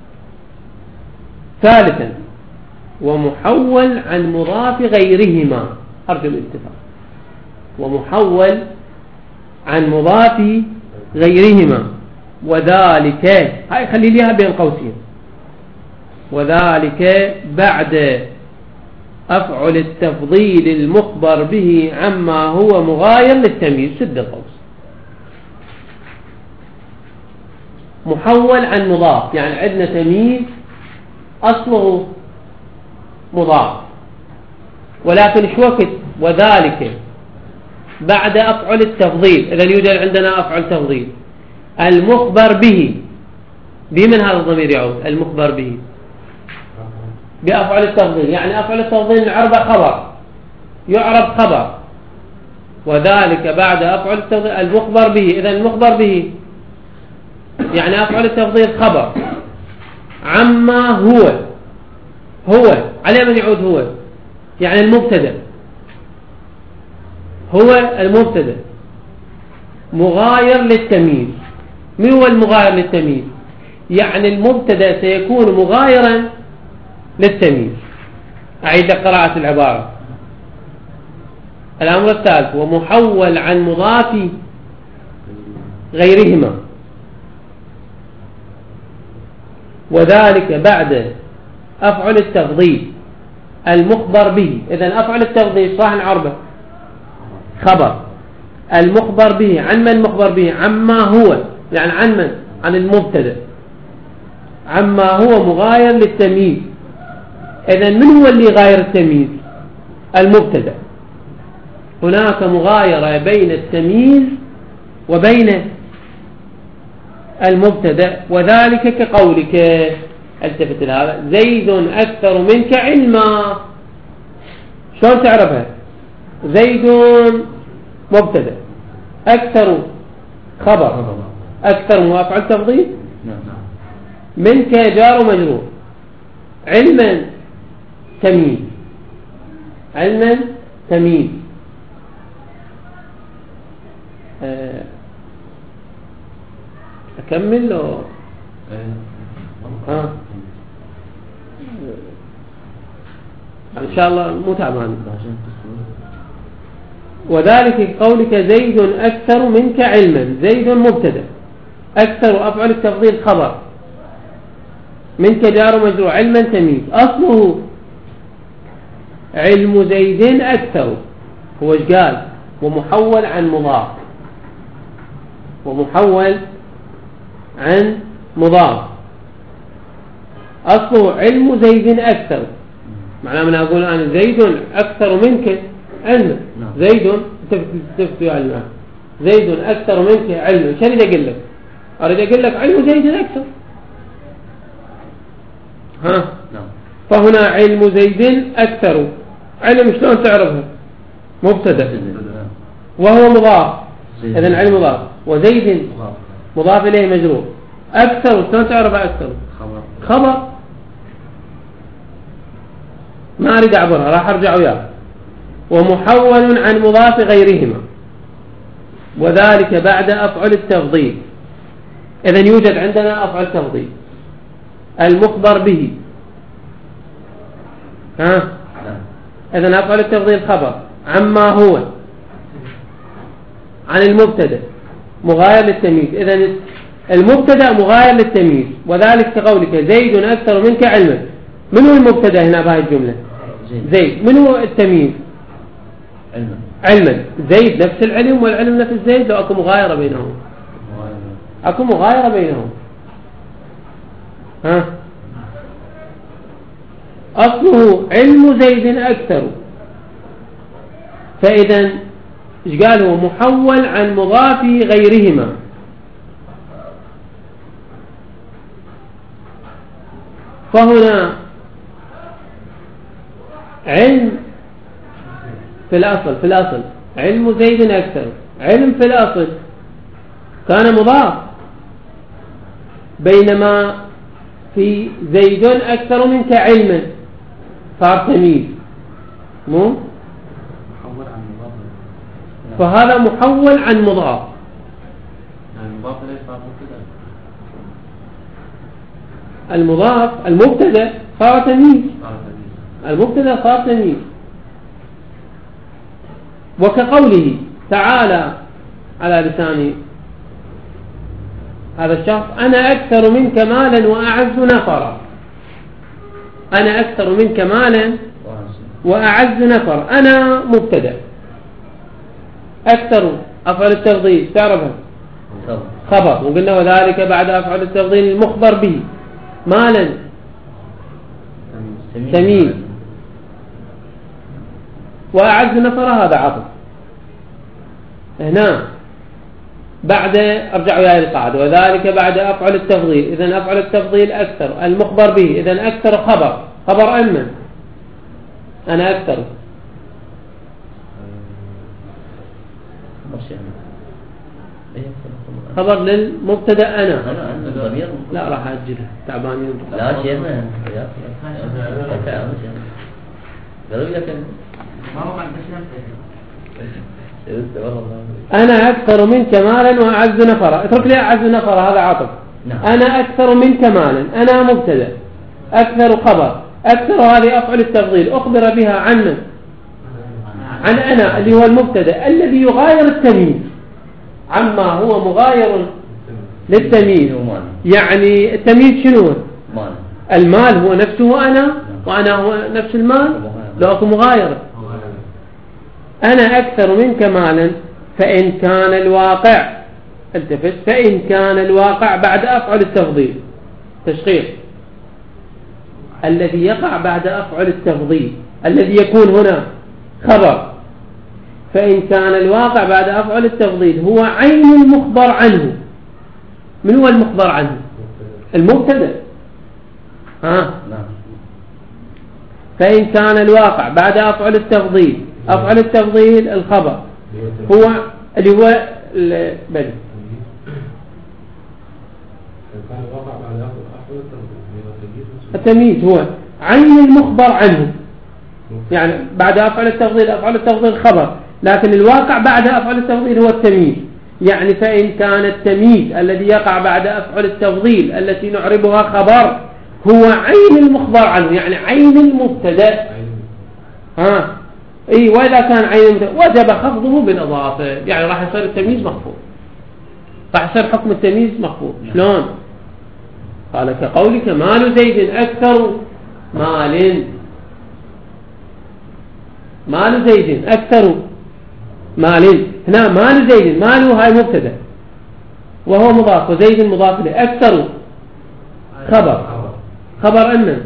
ثالثا ومحول عن مضاف غيرهما، أرجو الاتفاق، ومحول عن مضاف غيرهما، وذلك هاي خلي ليها بين قوسين، وذلك بعد أفعل التفضيل المخبر به عما هو مغاير للتمييز. سد القوس. محول عن مضاف، يعني عندنا تمييز أصله مضاف، ولكن شو وقت وذلك بعد أفعل التفضيل. إذا يوجد عندنا أفعل تفضيل المخبر به، بمن هذا الضمير يعود؟ المخبر به بأفعل التفضيل، يعني أفعل التفضيل نعرب خبر، يعرب خبر، وذلك بعد أفعل التفضيل المخبر به. إذا المخبر به يعني أفعل التفضيل خبر عما هو، هو على من يعود؟ هو يعني المبتدأ، هو المبتدأ مغاير للتمييز. من هو المغاير للتمييز؟ يعني المبتدأ سيكون مغايرا للتمييز. أعيد قراءة العبارة. الأمر الثالث ومحول عن مضاف غيرهما، وذلك بعد أفعل التفضيل المخبر به. إذن أفعل التفضيل صح عربة خبر، المخبر به عن من؟ مخبر به عما هو، يعني عن من؟ عن المبتدأ، عما هو مغاير للتمييز. إذن من هو اللي غاير التمييز؟ المبتدأ. هناك مغايرة بين التمييز وبين المبتدأ، وذلك كقولك، التفت لهذا، زيد أكثر منك علما. شلون تعرفها؟ زيد مبتدأ، أكثر خبر، أكثر مفعول تفضيل، منك جار ومجرور، علما تمييز، علما تمييز. أكمل لو إن شاء الله متابعا. وذلك قولك زيد أكثر منك علما، زيد مبتدأ، أكثر أفعل التفضيل خبر، منك جار ومجرور، علما تمييز. أصله علم زيد أكثر، هو ايش قال؟ ومحول عن مضاف، ومحول عن مضاف. أصله علم زيد أكثر، معناه من أقول أنا زيد أكثر منك علما، زيد تفتي علما، زيد أكثر منك علما. شو أريد أقول لك؟ أريد أقول لك علم زيد أكثر. فهنا علم زيد أكثر، علم شلون تعرفها؟ مبتدأ وهو مضاف، إذن علم مضاف، وزيد مضاف إليه مجرور. أكثر شلون تعرفها؟ أكثر خبر، ما أريد أعبرها، راح أرجع وياك. ومحول عن مضاف غيرهما، وذلك بعد أفعل التفضيل. إذن يوجد عندنا أفعل تفضيل المخبر به، إذن أفعل التفضيل خبر عما هو عن المبتدأ مغاير للتمييز. إذن المبتدأ مغاير للتمييز، وذلك كقولك زيد أكثر منك علما. من هو المبتدأ هنا بهذه الجملة؟ زيد. من هو التمييز؟ علما. زيد نفس العلم والعلم نفس زيد، لو أكو مغايرة بينهم، أكو مغايرة بينهم. أصله علم زيد أكثر، فإذا إيش قال؟ هو محول عن مضاف غيرهما. فهنا علم في الأصل علم زيد أكثر، علم في الأصل كان مضاف، بينما في زيد أكثر منك علما صار تمييز، مو؟ فهذا محول عن مضاف، المضاف المبتدأ صار تمييز، المبتدأ صار تمييز. وكقوله تعالى على لسان هذا الشخص: أنا أكثر منك مالا وأعز نفرا. أنا أكثر منك مالا وأعز نفر، أنا مبتدأ، أكثر أفعل التفضيل تعرفها خبر، وقلنا وذلك بعد أفعل التفضيل المخبر به مالا تمييز، وأعز نفر هذا عطف. هنا بعد أرجع إلى القاعدة وذلك بعد أفعل التفضيل، إذن أفعل التفضيل أكثر، المخبر به إذن أكثر خبر أمن أنا أكثر خبر للمبتدأ أنا لا راح أجلها تعبانين لا شيخنا أنا أكثر منك مالا وأعز نفرا. اترك لي أعز نفرا هذا عطف. أنا أكثر منك مالا أنا مبتدأ، أكثر خبر، أكثر هذه أفعل التفضيل أخبر بها عن أنا اللي هو المبتدأ الذي يغاير التمييز عما هو مغاير للتمييز. يعني التمييز شنو؟ المال هو نفسه أنا وأنا هو نفس المال، لو أكو مغايرة. أنا أكثر منك مالا فإن كان الواقع التفت فإن كان الواقع بعد أفعل التفضيل تشخيص الذي يقع بعد أفعل التفضيل الذي يكون هنا خبر، فإن كان الواقع بعد أفعل التفضيل هو عين المخبر عنه. من هو المخبر عنه؟ المبتدأ. فإن كان الواقع بعد أفعل التفضيل أفعل التفضيل الخبر هو اللي هو بل التمييز هو عين المخبر عنه، يعني بعد أفعل التفضيل خبر، لكن الواقع بعد أفعل التفضيل هو التمييز. يعني فإن كان التمييز الذي يقع بعد أفعل التفضيل التي نعربها خبر هو عين المخبر عنه، يعني عين المبتدأ. وإذا كان عين المبتدأ وجب خفضه بالإضافة، يعني راح يصير التمييز مخفوض، راح يصير حكم التمييز مخفوض. شلون؟ قال كقولك مال زيد أكثر مال زيد أكثر مال. هنا مال زيد ماله هاي مبتدأ وهو مضاف وزيد مضاف له، أكثر خبر أمن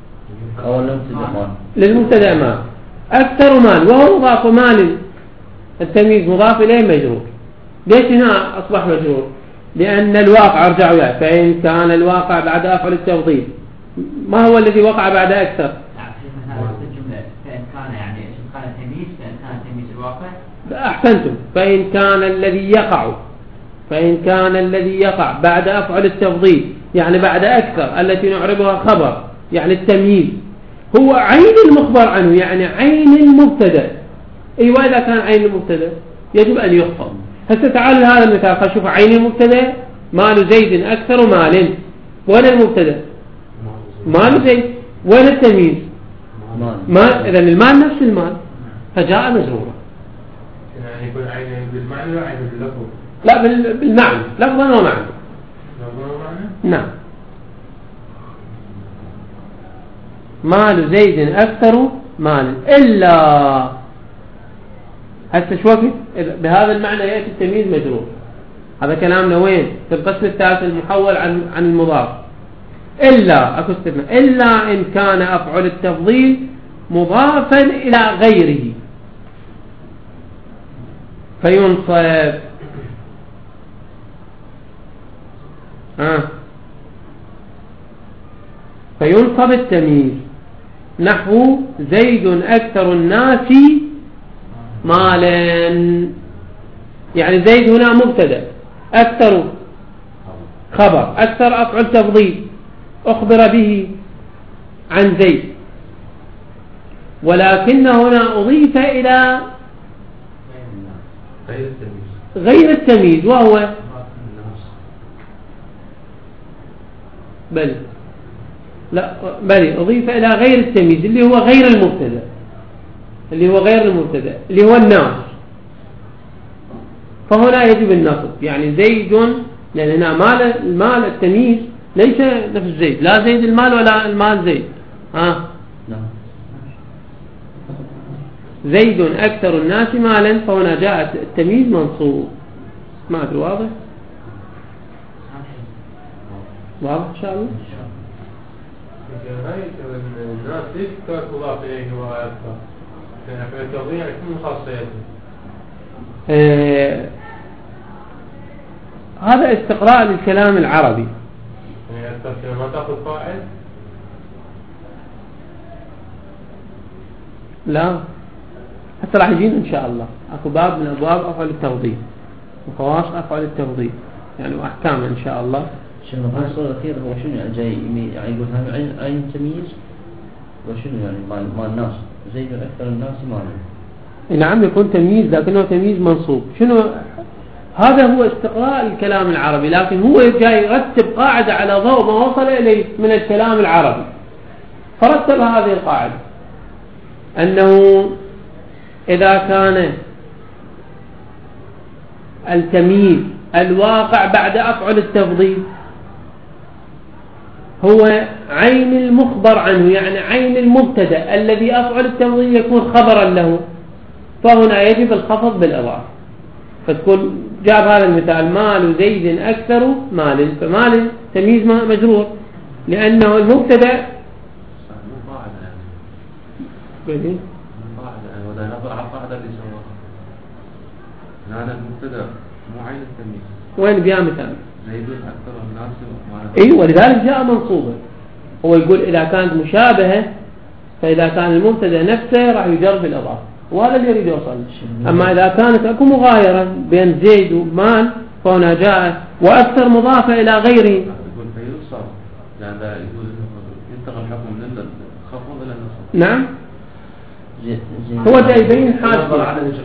للمبتدأ مال، أكثر مال وهو مضاف مال التمييز مضاف إليه مجرور. ليش هنا أصبح مجرور؟ لأن الواقع أرجع وياه فإن كان الواقع بعد أفعل التفضيل ما هو الذي وقع بعد أكثر؟ فإن كان يعني كان التمييز فإن كان التمييز الواقع. أحسنتم. فإن كان الذي يقع بعد أفعل التفضيل يعني بعد أكثر التي نعربها خبر، يعني التمييز هو عين المخبر عنه، يعني عين المبتدأ. وإذا كان عين المبتدأ يجب أن يخفض. هسه تعالوا هذا المثال خلينا نشوف عين المبتدأ مال زيد أكثر مال، وين المبتدأ؟ مال زيد، وين التمييز؟ إذن المال نفس المال فجاء مجرورا. يعني يكون عين بالمعنى ولا عين باللفظ؟ لا بالمعنى، لفظا ومعنى. نعم. مال زيد أكثر مال إلا هسه شو وقت بهذا المعنى يأتي التمييز مجرور. هذا كلامنا وين؟ في القسم الثالث المحول عن المضاف. إلا أكو استثناء، إلا إن كان أفعل التفضيل مضافا إلى غيره فينصب. فينصب التمييز نحو زيد أكثر الناس مالا، يعني زيد هنا مبتدأ، أكثر خبر، أكثر أفعل تفضيل أخبر به عن زيد، ولكن هنا أضيف إلى غير التمييز وهو بل أضيف إلى غير التمييز اللي هو غير المبتدأ اللي هو الناس، فهنا يجب النصب. يعني زيد، لأن هنا مال التمييز ليس نفس زيد، لا زيد المال ولا المال زيد. زيد أكثر الناس مالا، فهنا جاءت التمييز منصوب. ما أدري واضح؟ واضح إن شاء الله. هاي الناس ليش كانت مضاف إليه هو أكثر؟ يعني التوضيح يكون خاصيته. هذا استقراء للكلام العربي. يعني أكثر ما تأخذ فاعل؟ لا، حتى راح يجينا إن شاء الله أكو باب من أبواب أفعال التوضيح وخواص أفعال التوضيح يعني وأحكام إن شاء الله. شنو هذا الصورة الأخيرة هو شنو يعني جاي يعني يقول هذا عين تمييز وشنو يعني مع الناس زيد أكثر الناس ماله. نعم يكون تمييز لكنه تمييز منصوب. شنو هذا؟ هو استقراء الكلام العربي، لكن هو جاي يرتب قاعدة على ضوء ما وصل إليه من الكلام العربي، فرتب هذه القاعدة أنه إذا كان التمييز الواقع بعد أفعل التفضيل هو عين المخبر عنه، يعني عين المبتدأ الذي أفعل التفضيل يكون خبرا له، فهنا يجب الخفض بالإضافة. فتكون جاب هذا المثال مال زيد أكثر مال، فمال تمييز مجرور لأنه المبتدأ قاعدة وده نظر على القاعدة اللي سواها هذا المبتدأ مو عين التمييز. وين جاء مثال؟ زيد أكثر الناس أي ولذلك جاء منصوبا. هو يقول إذا كانت مشابهة فإذا كان المبتدأ نفسه راح يجر بالإضافة، وهذا اللي يريد يوصل. أما إذا كانت أكو مغايرة بين زيد ومال فهنا جاء وأكثر مضافة إلى غيره. يقول فيوصل يعني يقول ينتقل الحكم من الخفض إلى النصب. نعم هو جاي يبين حاجة.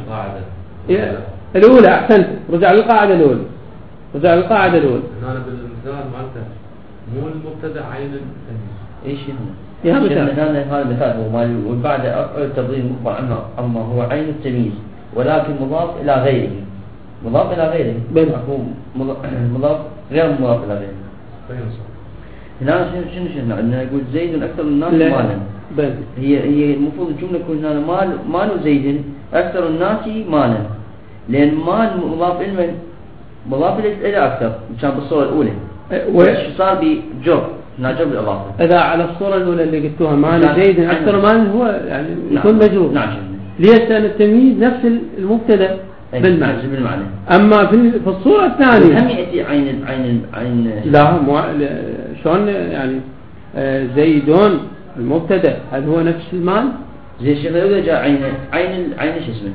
الأولى أحسنت، رجع للقاعدة الأولى. هنا بالمثال مالته مو المبتدأ عين التمييز. إيش يا مثال هذا المثال هو مال وبعد التفضيل مخبر عنه أما هو عين التمييز ولكن مضاف إلى غيره. مضاف إلى غيره هو مضاف غير مضاف إلى غيره. هنا شنو عندنا يقول زيد أكثر الناس مالا. هي المفروض الجملة تكون هنا مال زيد أكثر الناس مالا، لأن مال مضاف إلى مضاف إلى أكثر كان بالصورة الأولى. وش صار بجر ناجب الإضافة. إذا على الصورة الأولى اللي قلتوها مال زيد أكثر مال هو يعني يكون مجرور. نعم. ليش؟ لأن التمييز نفس المبتدأ بالمعنى. أما في الصورة الثانية هم يأتي عين لا شلون يعني زيدون المبتدأ هل هو نفس المال؟ زي الشيخ يقول جاء عين شو اسمه؟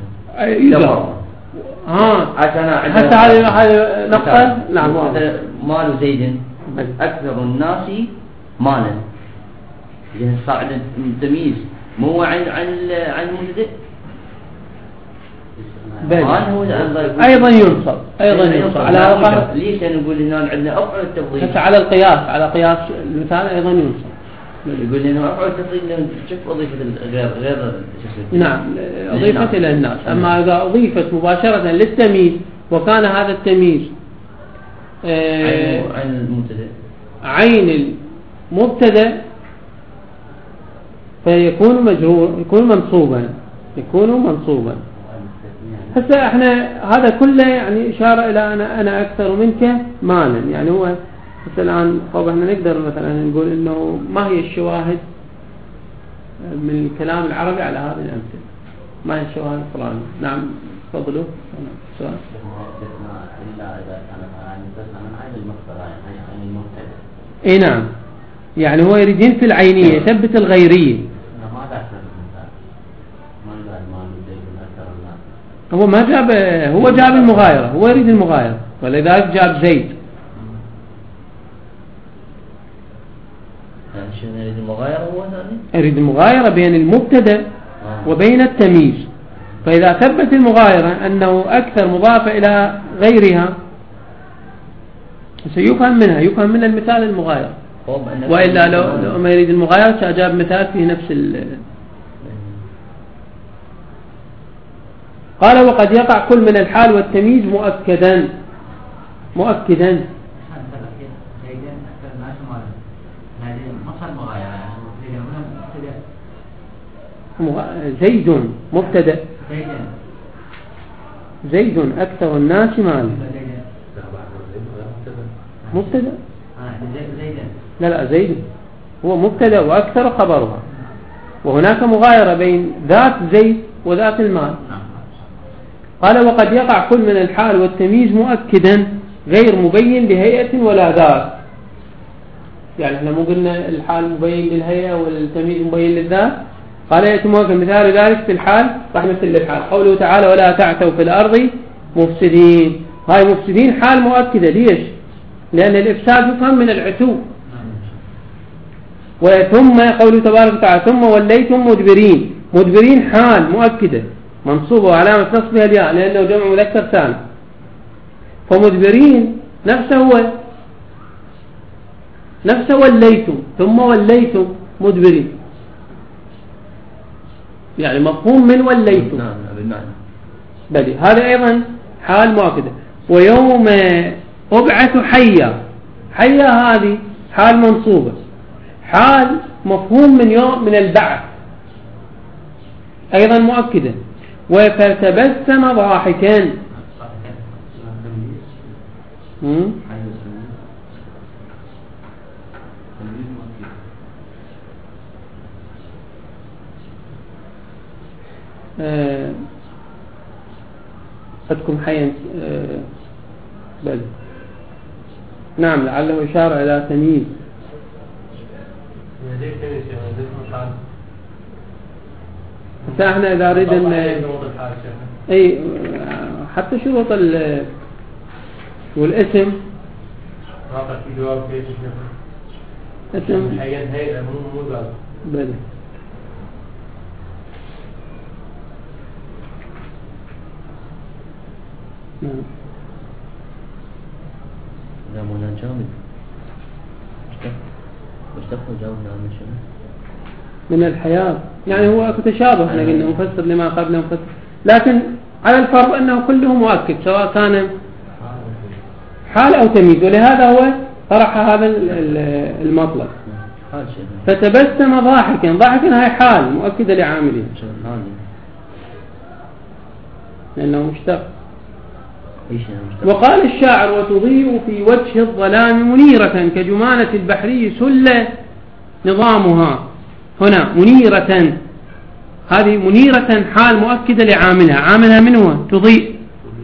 حتى هذه نقطة. نعم مال زيد أكثر الناس مالا، لأن صار التمييز مو عن المبتدأ. أيضا ينصب على القياس. ليش نقول هنا عندنا أفعل التفضيل حتى على القياس على قياس المثال أيضا ينصب. يقول لنا أفعل التفضيل شوف أضيفة غير نعم أضيفت إلى الناس. أما إذا أضيفت مباشرة للتمييز وكان هذا التمييز عين المبتدأ فيكون مجرور يكون منصوبا. هسه احنا هذا كله يعني إشارة إلى أنا أكثر منك مالا. يعني هو مثلا الآن طبعا احنا نقدر مثلا نقول إنه ما هي الشواهد من الكلام العربي على هذه الأمثلة؟ ما هي الشواهد القرآنية؟ نعم تفضلوا. سؤال. إلا إذا كان عين المبتدأ عين المبتدأ. إيه نعم، يعني هو يريد ينفي العينية يثبت الغيرية. هو ما جاب، هو جاب المغايرة، هو يريد المغايرة ولذلك جاب زيد. يريد المغايرة هو يريد المغايرة بين المبتدأ وبين التمييز. فإذا ثبت المغايرة أنه أكثر مضافة إلى غيرها سيفهم من المثال المغايرة. وإلا لو ما يريد المغايرة سأجاب مثال في نفس قال وقد يقع كل من الحال والتمييز مؤكدا. زيد مبتدأ زيد أكثر الناس مالا مبتدأ زيدا. لا زيد هو مبتدا وأكثر خبرها، وهناك مغايرة بين ذات زيد وذات المال. قال وقد يقع كل من الحال والتمييز مؤكدا غير مبين لهيئة ولا ذات. يعني احنا مو قلنا الحال مبين للهيئة والتمييز مبين للذات؟ قال يأتي مؤكد مثال ذلك في الحال راح مثل للحال قوله تعالى ولا تعثوا في الأرض مفسدين. هاي مفسدين حال مؤكدة. ليش؟ لأن الإفساد يفهم من العتو. وثم قوله تبارك وتعالى ثم وليتم مدبرين. مدبرين حال مؤكدة منصوبة وعلامة نصبها الياء لأنه جمع مذكر سالم. فمدبرين نفسه وليتم، ثم وليتم مدبرين، يعني مفهوم من وليتم. بلي هذا أيضا حال مؤكدة. ويوم أبعث حيا، حيا هذه حال منصوبة، حال مفهوم من يوم من البعث أيضا مؤكدة. وفتبسم ضاحكا. أتكم حيا بل نعم لعله إشارة إلى تمييز. فإحنا إذا أريد أي حتى شروط والاسم اسم بل جامونا جامد مشتقه جامونا من الحياة، يعني هو تشابه. احنا قلنا مفسر لما قبله مفسر، لكن على الفرض أنه كله مؤكد سواء كان حال أو تمييز، ولهذا هو طرح هذا المطلب. فتبسم ضاحكا. ضاحكا هاي حال مؤكدة لعامله لأنه مشتق. وقال الشاعر وتضيء في وجه الظلام منيرة كجمانة البحري سل نظامها. هنا منيرة، هذه منيرة حال مؤكدة لعاملها. عاملها من هو؟ تضيء،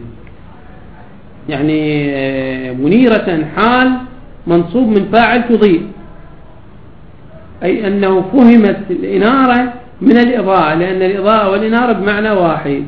يعني منيرة حال منصوب من فاعل تضيء، أي أنه فهمت الإنارة من الإضاءة، لأن الإضاءة والإنارة بمعنى واحد.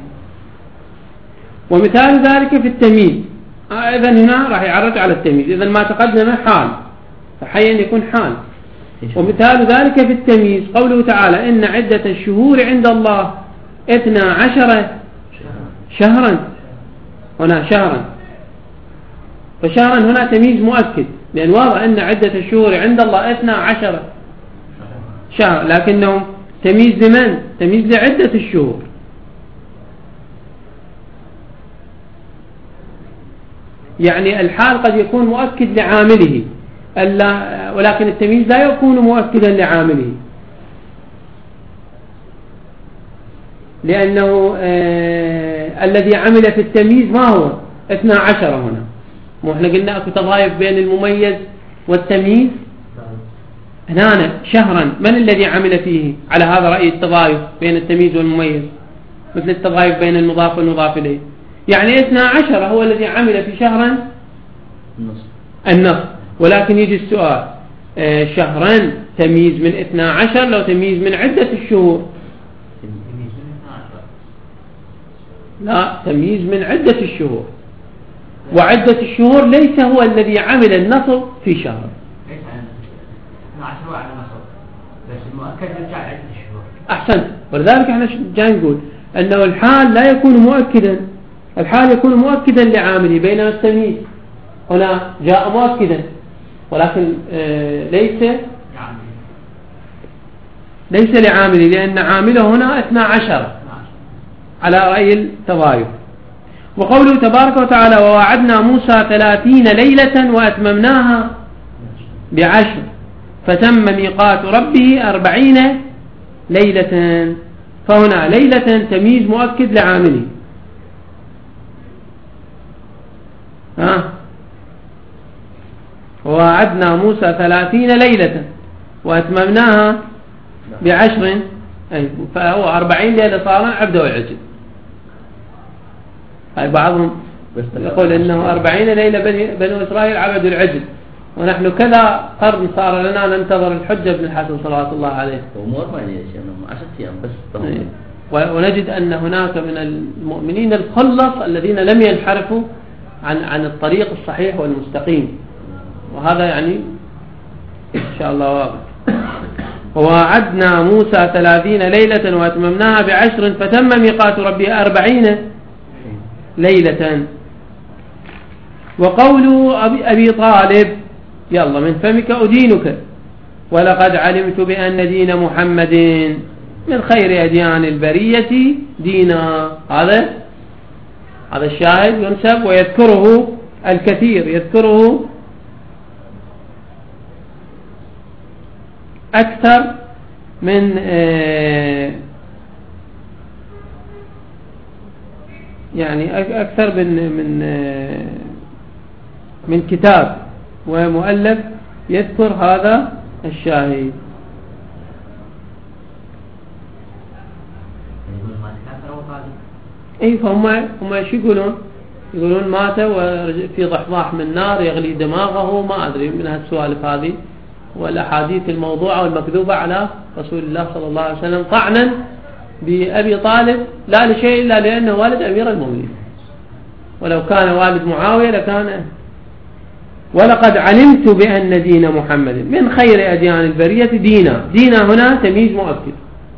ومثال ذلك في التمييز. إذن هنا راح يعرج على التمييز. إذن ما تقدم حال فحيا يكون حال. ومثال ذلك في التمييز قوله تعالى إن عدة الشهور عند الله 12 شهرا. هنا شهرا، فشهرا هنا تمييز مؤكد، لأن واضح أن عدة الشهور عند الله 12 شهر، لكنه تمييز لمن؟ تمييز لعدة الشهور. يعني الحال قد يكون مؤكد لعامله ولكن التمييز لا يكون مؤكدا لعامله، لأنه الذي عمل في التمييز ما هو 12 هنا. مو احنا قلنا اكو تضايف بين المميز والتمييز. هنا شهرا من الذي عمل فيه على هذا رأي التضايف بين التمييز والمميز، مثل التضايف بين المضاف والمضاف إليه. يعني 12 هو الذي عمل في شهرا النص. ولكن يجي السؤال شهرا تمييز من 12 لو تمييز من عدة الشهور؟ لا، تمييز من عدة الشهور، وعدة الشهور ليس هو الذي عمل النصب في شهر. ليس 12 على نصب، بس المؤكد يرجع عدة الشهور. أحسنت. ولذلك احنا جاي نقول أنه الحال لا يكون مؤكدا، الحال يكون مؤكدا لعامله، بينما التمييز هنا جاء مؤكدا ولكن ليس لعامله، لأن عامله هنا 12 على رأي التضايف. وقوله تبارك وتعالى ووعدنا موسى 30 ليلة وأتممناها ب10 فتم ميقات ربه 40 ليلة. فهنا ليلة تمييز مؤكد لعامله. ووعدنا موسى 30 ليلة وأتممناها ب10 فهو 40 ليلة صار عبده العجل. هاي بعضهم يقول إنه 40 ليلة بنو إسرائيل عبدوا العجل، ونحن كذا قرن صار لنا ننتظر الحجة بن الحسن صلوات الله عليه. أمور ما يعني 10 أيام بس. ونجد أن هناك من المؤمنين الخلص الذين لم ينحرفوا عن الطريق الصحيح والمستقيم، وهذا يعني إن شاء الله واضح. ووعدنا موسى 30 ليلة وأتممناها ب10 فتم ميقات ربه 40 ليلة. وقول أبي طالب يلا من فمك أدينك ولقد علمت بأن دين محمد من خير أديان البرية دينا، هذا الشاهد ينسب ويذكره الكثير، يذكره أكثر من يعني أكثر من كتاب ومؤلف يذكر هذا الشاهد. اي فهم شو يقولون مات وفي ضحضاح من نار يغلي دماغه، ما ادري من هالسوالف هذه والاحاديث الموضوعه والمكذوبه على رسول الله صلى الله عليه وسلم طعنا بأبي طالب لا لشيء الا لانه والد امير المؤمنين، ولو كان والد معاويه لكان. ولقد علمت بأن دين محمد من خير أديان البرية دينا، دينا هنا تمييز مؤكد.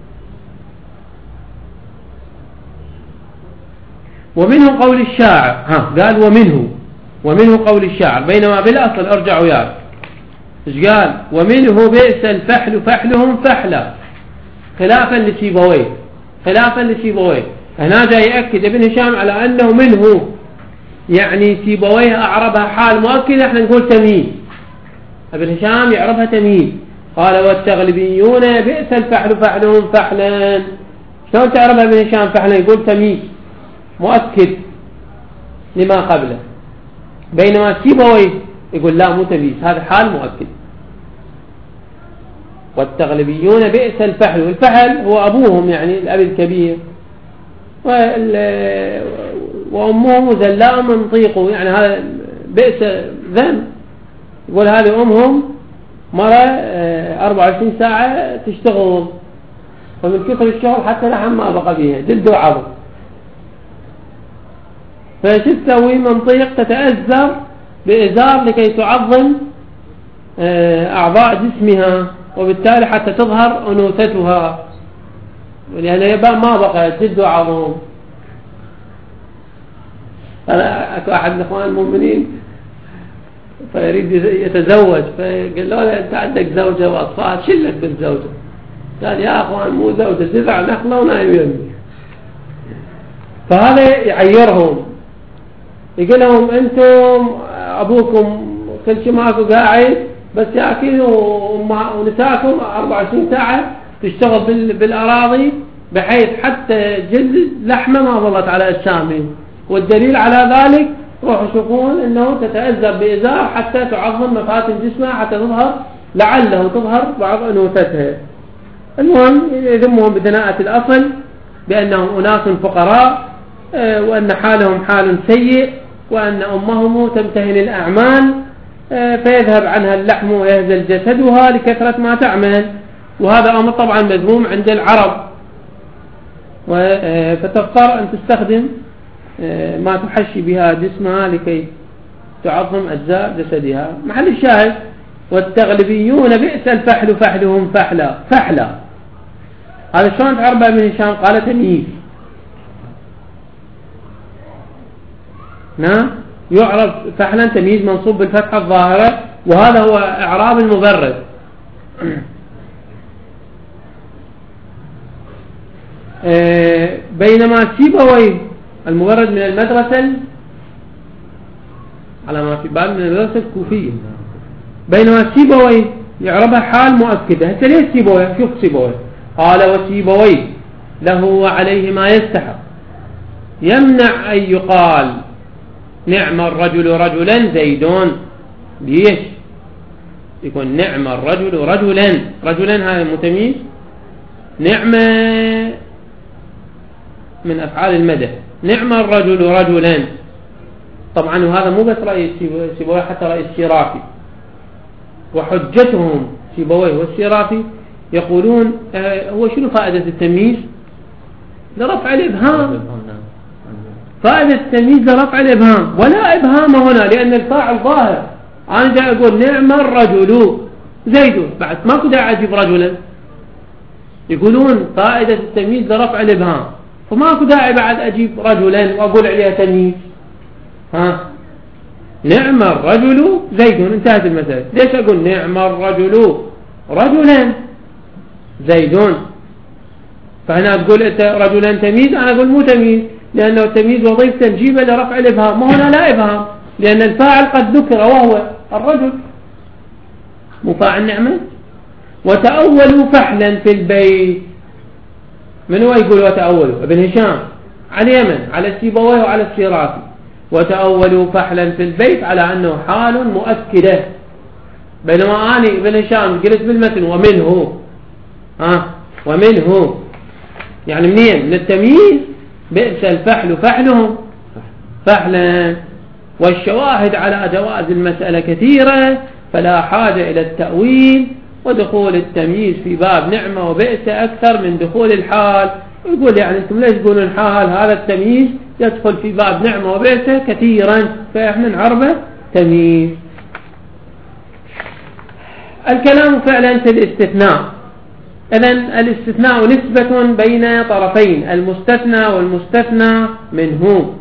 ومنه قول الشاعر، قال ومنه قول الشاعر، بينما بالأصل ارجع وياك ايش قال؟ ومنه بئس الفحل فحلهم فحلا، خلافا لسيبويه. هنا جاي يأكد ابن هشام على أنه منه، يعني سيبويه أعربها حال مؤكدة، احنا نقول تمييز. ابن هشام يعربها تمييز. قال والتغلبيون بئس الفحل فحلهم فحلا، شلون تعربها ابن هشام فحلا؟ يقول تمييز مؤكد لما قبله، بينما سيبويه يقول لا مو تمييز، هذا حال مؤكد. والتغلبيون بئس الفحل، والفحل هو أبوهم يعني الأب الكبير، وأمهم زلاء من طيقه، يعني هذا بئس ذنب. يقول هذه أمهم مرة 24 ساعة تشتغل، ومن كثر الشغل حتى لحم ما بقى بيها جلد وعظم، فايش تسوي؟ من طيق تتأذر بإزار لكي تعظم أعضاء جسمها، وبالتالي حتى تظهر أنوثتها، لأن يبقى ما بقى جلد وعظم. أكو أحد من إخوان المؤمنين فيريد يتزوج، فقال له أنت عندك زوجة وأطفال، شلك بالزوجة. قال يا أخوان مو زوجة، جذع نخلة ونايم يمي. فهذا يعيرهم، يقول لهم أنتم أبوكم كل شيء ماكو قاعد بس يأكل، ونساكم 24 ساعة تشتغل بالأراضي، بحيث حتى جلد لحمة ما ظلت على أجسامهم. والدليل على ذلك روحوا شوفون أنه تتأذب بإزار حتى تعظم مفاتن جسمها، حتى لعله تظهر بعض أنوثتها. المهم يذمهم بدناءة الأصل بأنهم أناس فقراء، وأن حالهم حال سيء، وأن أمهم تمتهن الأعمال فيذهب عنها اللحم ويهزل جسدها لكثرة ما تعمل، وهذا أمر طبعا مذموم عند العرب، فتضطر أن تستخدم ما تحشي بها جسمها لكي تعظم أجزاء جسدها. محل الشاهد والتغلبيون بئس الفحل فحلهم فحلا، هذا شلون تعربها ابن هشام؟ قال تمييز. نعم يعرب فحلا تمييز منصوب بالفتحة الظاهرة، وهذا هو إعراب المبرد. بينما سيبويه المبرد من المدرسة على ما في بال من المدرسة الكوفية، بينما سيبويه يعربها حال مؤكدة. هسه ليش سيبويه؟ شوف سيبويه قال وسيبويه له وعليه ما يستحق، يمنع أن يقال نعم الرجل رجلا زيدون. ليش؟ يكون نعم الرجل رجلا هذا متمييز، نعم من أفعال المدح، نعم الرجل رجلا. طبعا وهذا مو بس رأي سيبويه، حتى رأي الشرافي، وحجتهم سيبويه والشرافي يقولون هو شنو فائدة التمييز؟ لرفع الإبهام، فائدة التمييز لرفع الإبهام، ولا إبهام هنا لأن الفاعل ظاهر. أنا جاي أقول نعم الرجل زيد، بعد ماكو داعي أجيب رجلا. يقولون فائدة التمييز لرفع الإبهام، فماكو داعي بعد أجيب رجلا وأقول عليها تمييز. نعم الرجل زيد، انتهت المسألة. ليش أقول نعم الرجل رجلا زيد؟ فهنا تقول أنت رجلا تمييز، أنا أقول مو تمييز، لأنه التمييز وظيفة تنجيبه لرفع الإبهام، ما هنا لا إبهام، لأن الفاعل قد ذكر وهو الرجل، مفاعل نعمة. وتأولوا فحلا في البيت، من هو يقول وتأولوا؟ ابن هشام على اليمن، على السيبويه وعلى الشرافي. وتأولوا فحلا في البيت على أنه حال مؤكدة، بينما أنا ابن هشام قلت بالمتن ومنه، ومنه يعني منين؟ من التمييز. بئس الفحل فحلهم فحلا. والشواهد على جواز المسألة كثيرة، فلا حاجة إلى التأويل. ودخول التمييز في باب نعمة وبئس أكثر من دخول الحال. يقول يعني أنتم ليش تقولون الحال؟ هذا التمييز يدخل في باب نعمة وبئس كثيرا، فإحنا نعربه تمييز. الكلام فعلا في الاستثناء. إذن الاستثناء نسبة بين طرفين، المستثنى والمستثنى منه.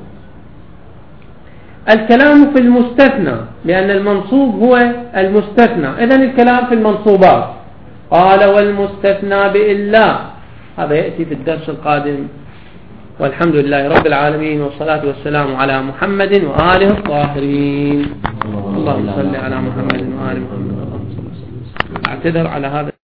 الكلام في المستثنى لأن المنصوب هو المستثنى، إذن الكلام في المنصوبات. قال والمستثنى بإلا، هذا يأتي في الدرس القادم. والحمد لله رب العالمين، والصلاة والسلام على محمد وآله الطاهرين. اللهم صل على محمد وآل محمد. أعتذر على هذا.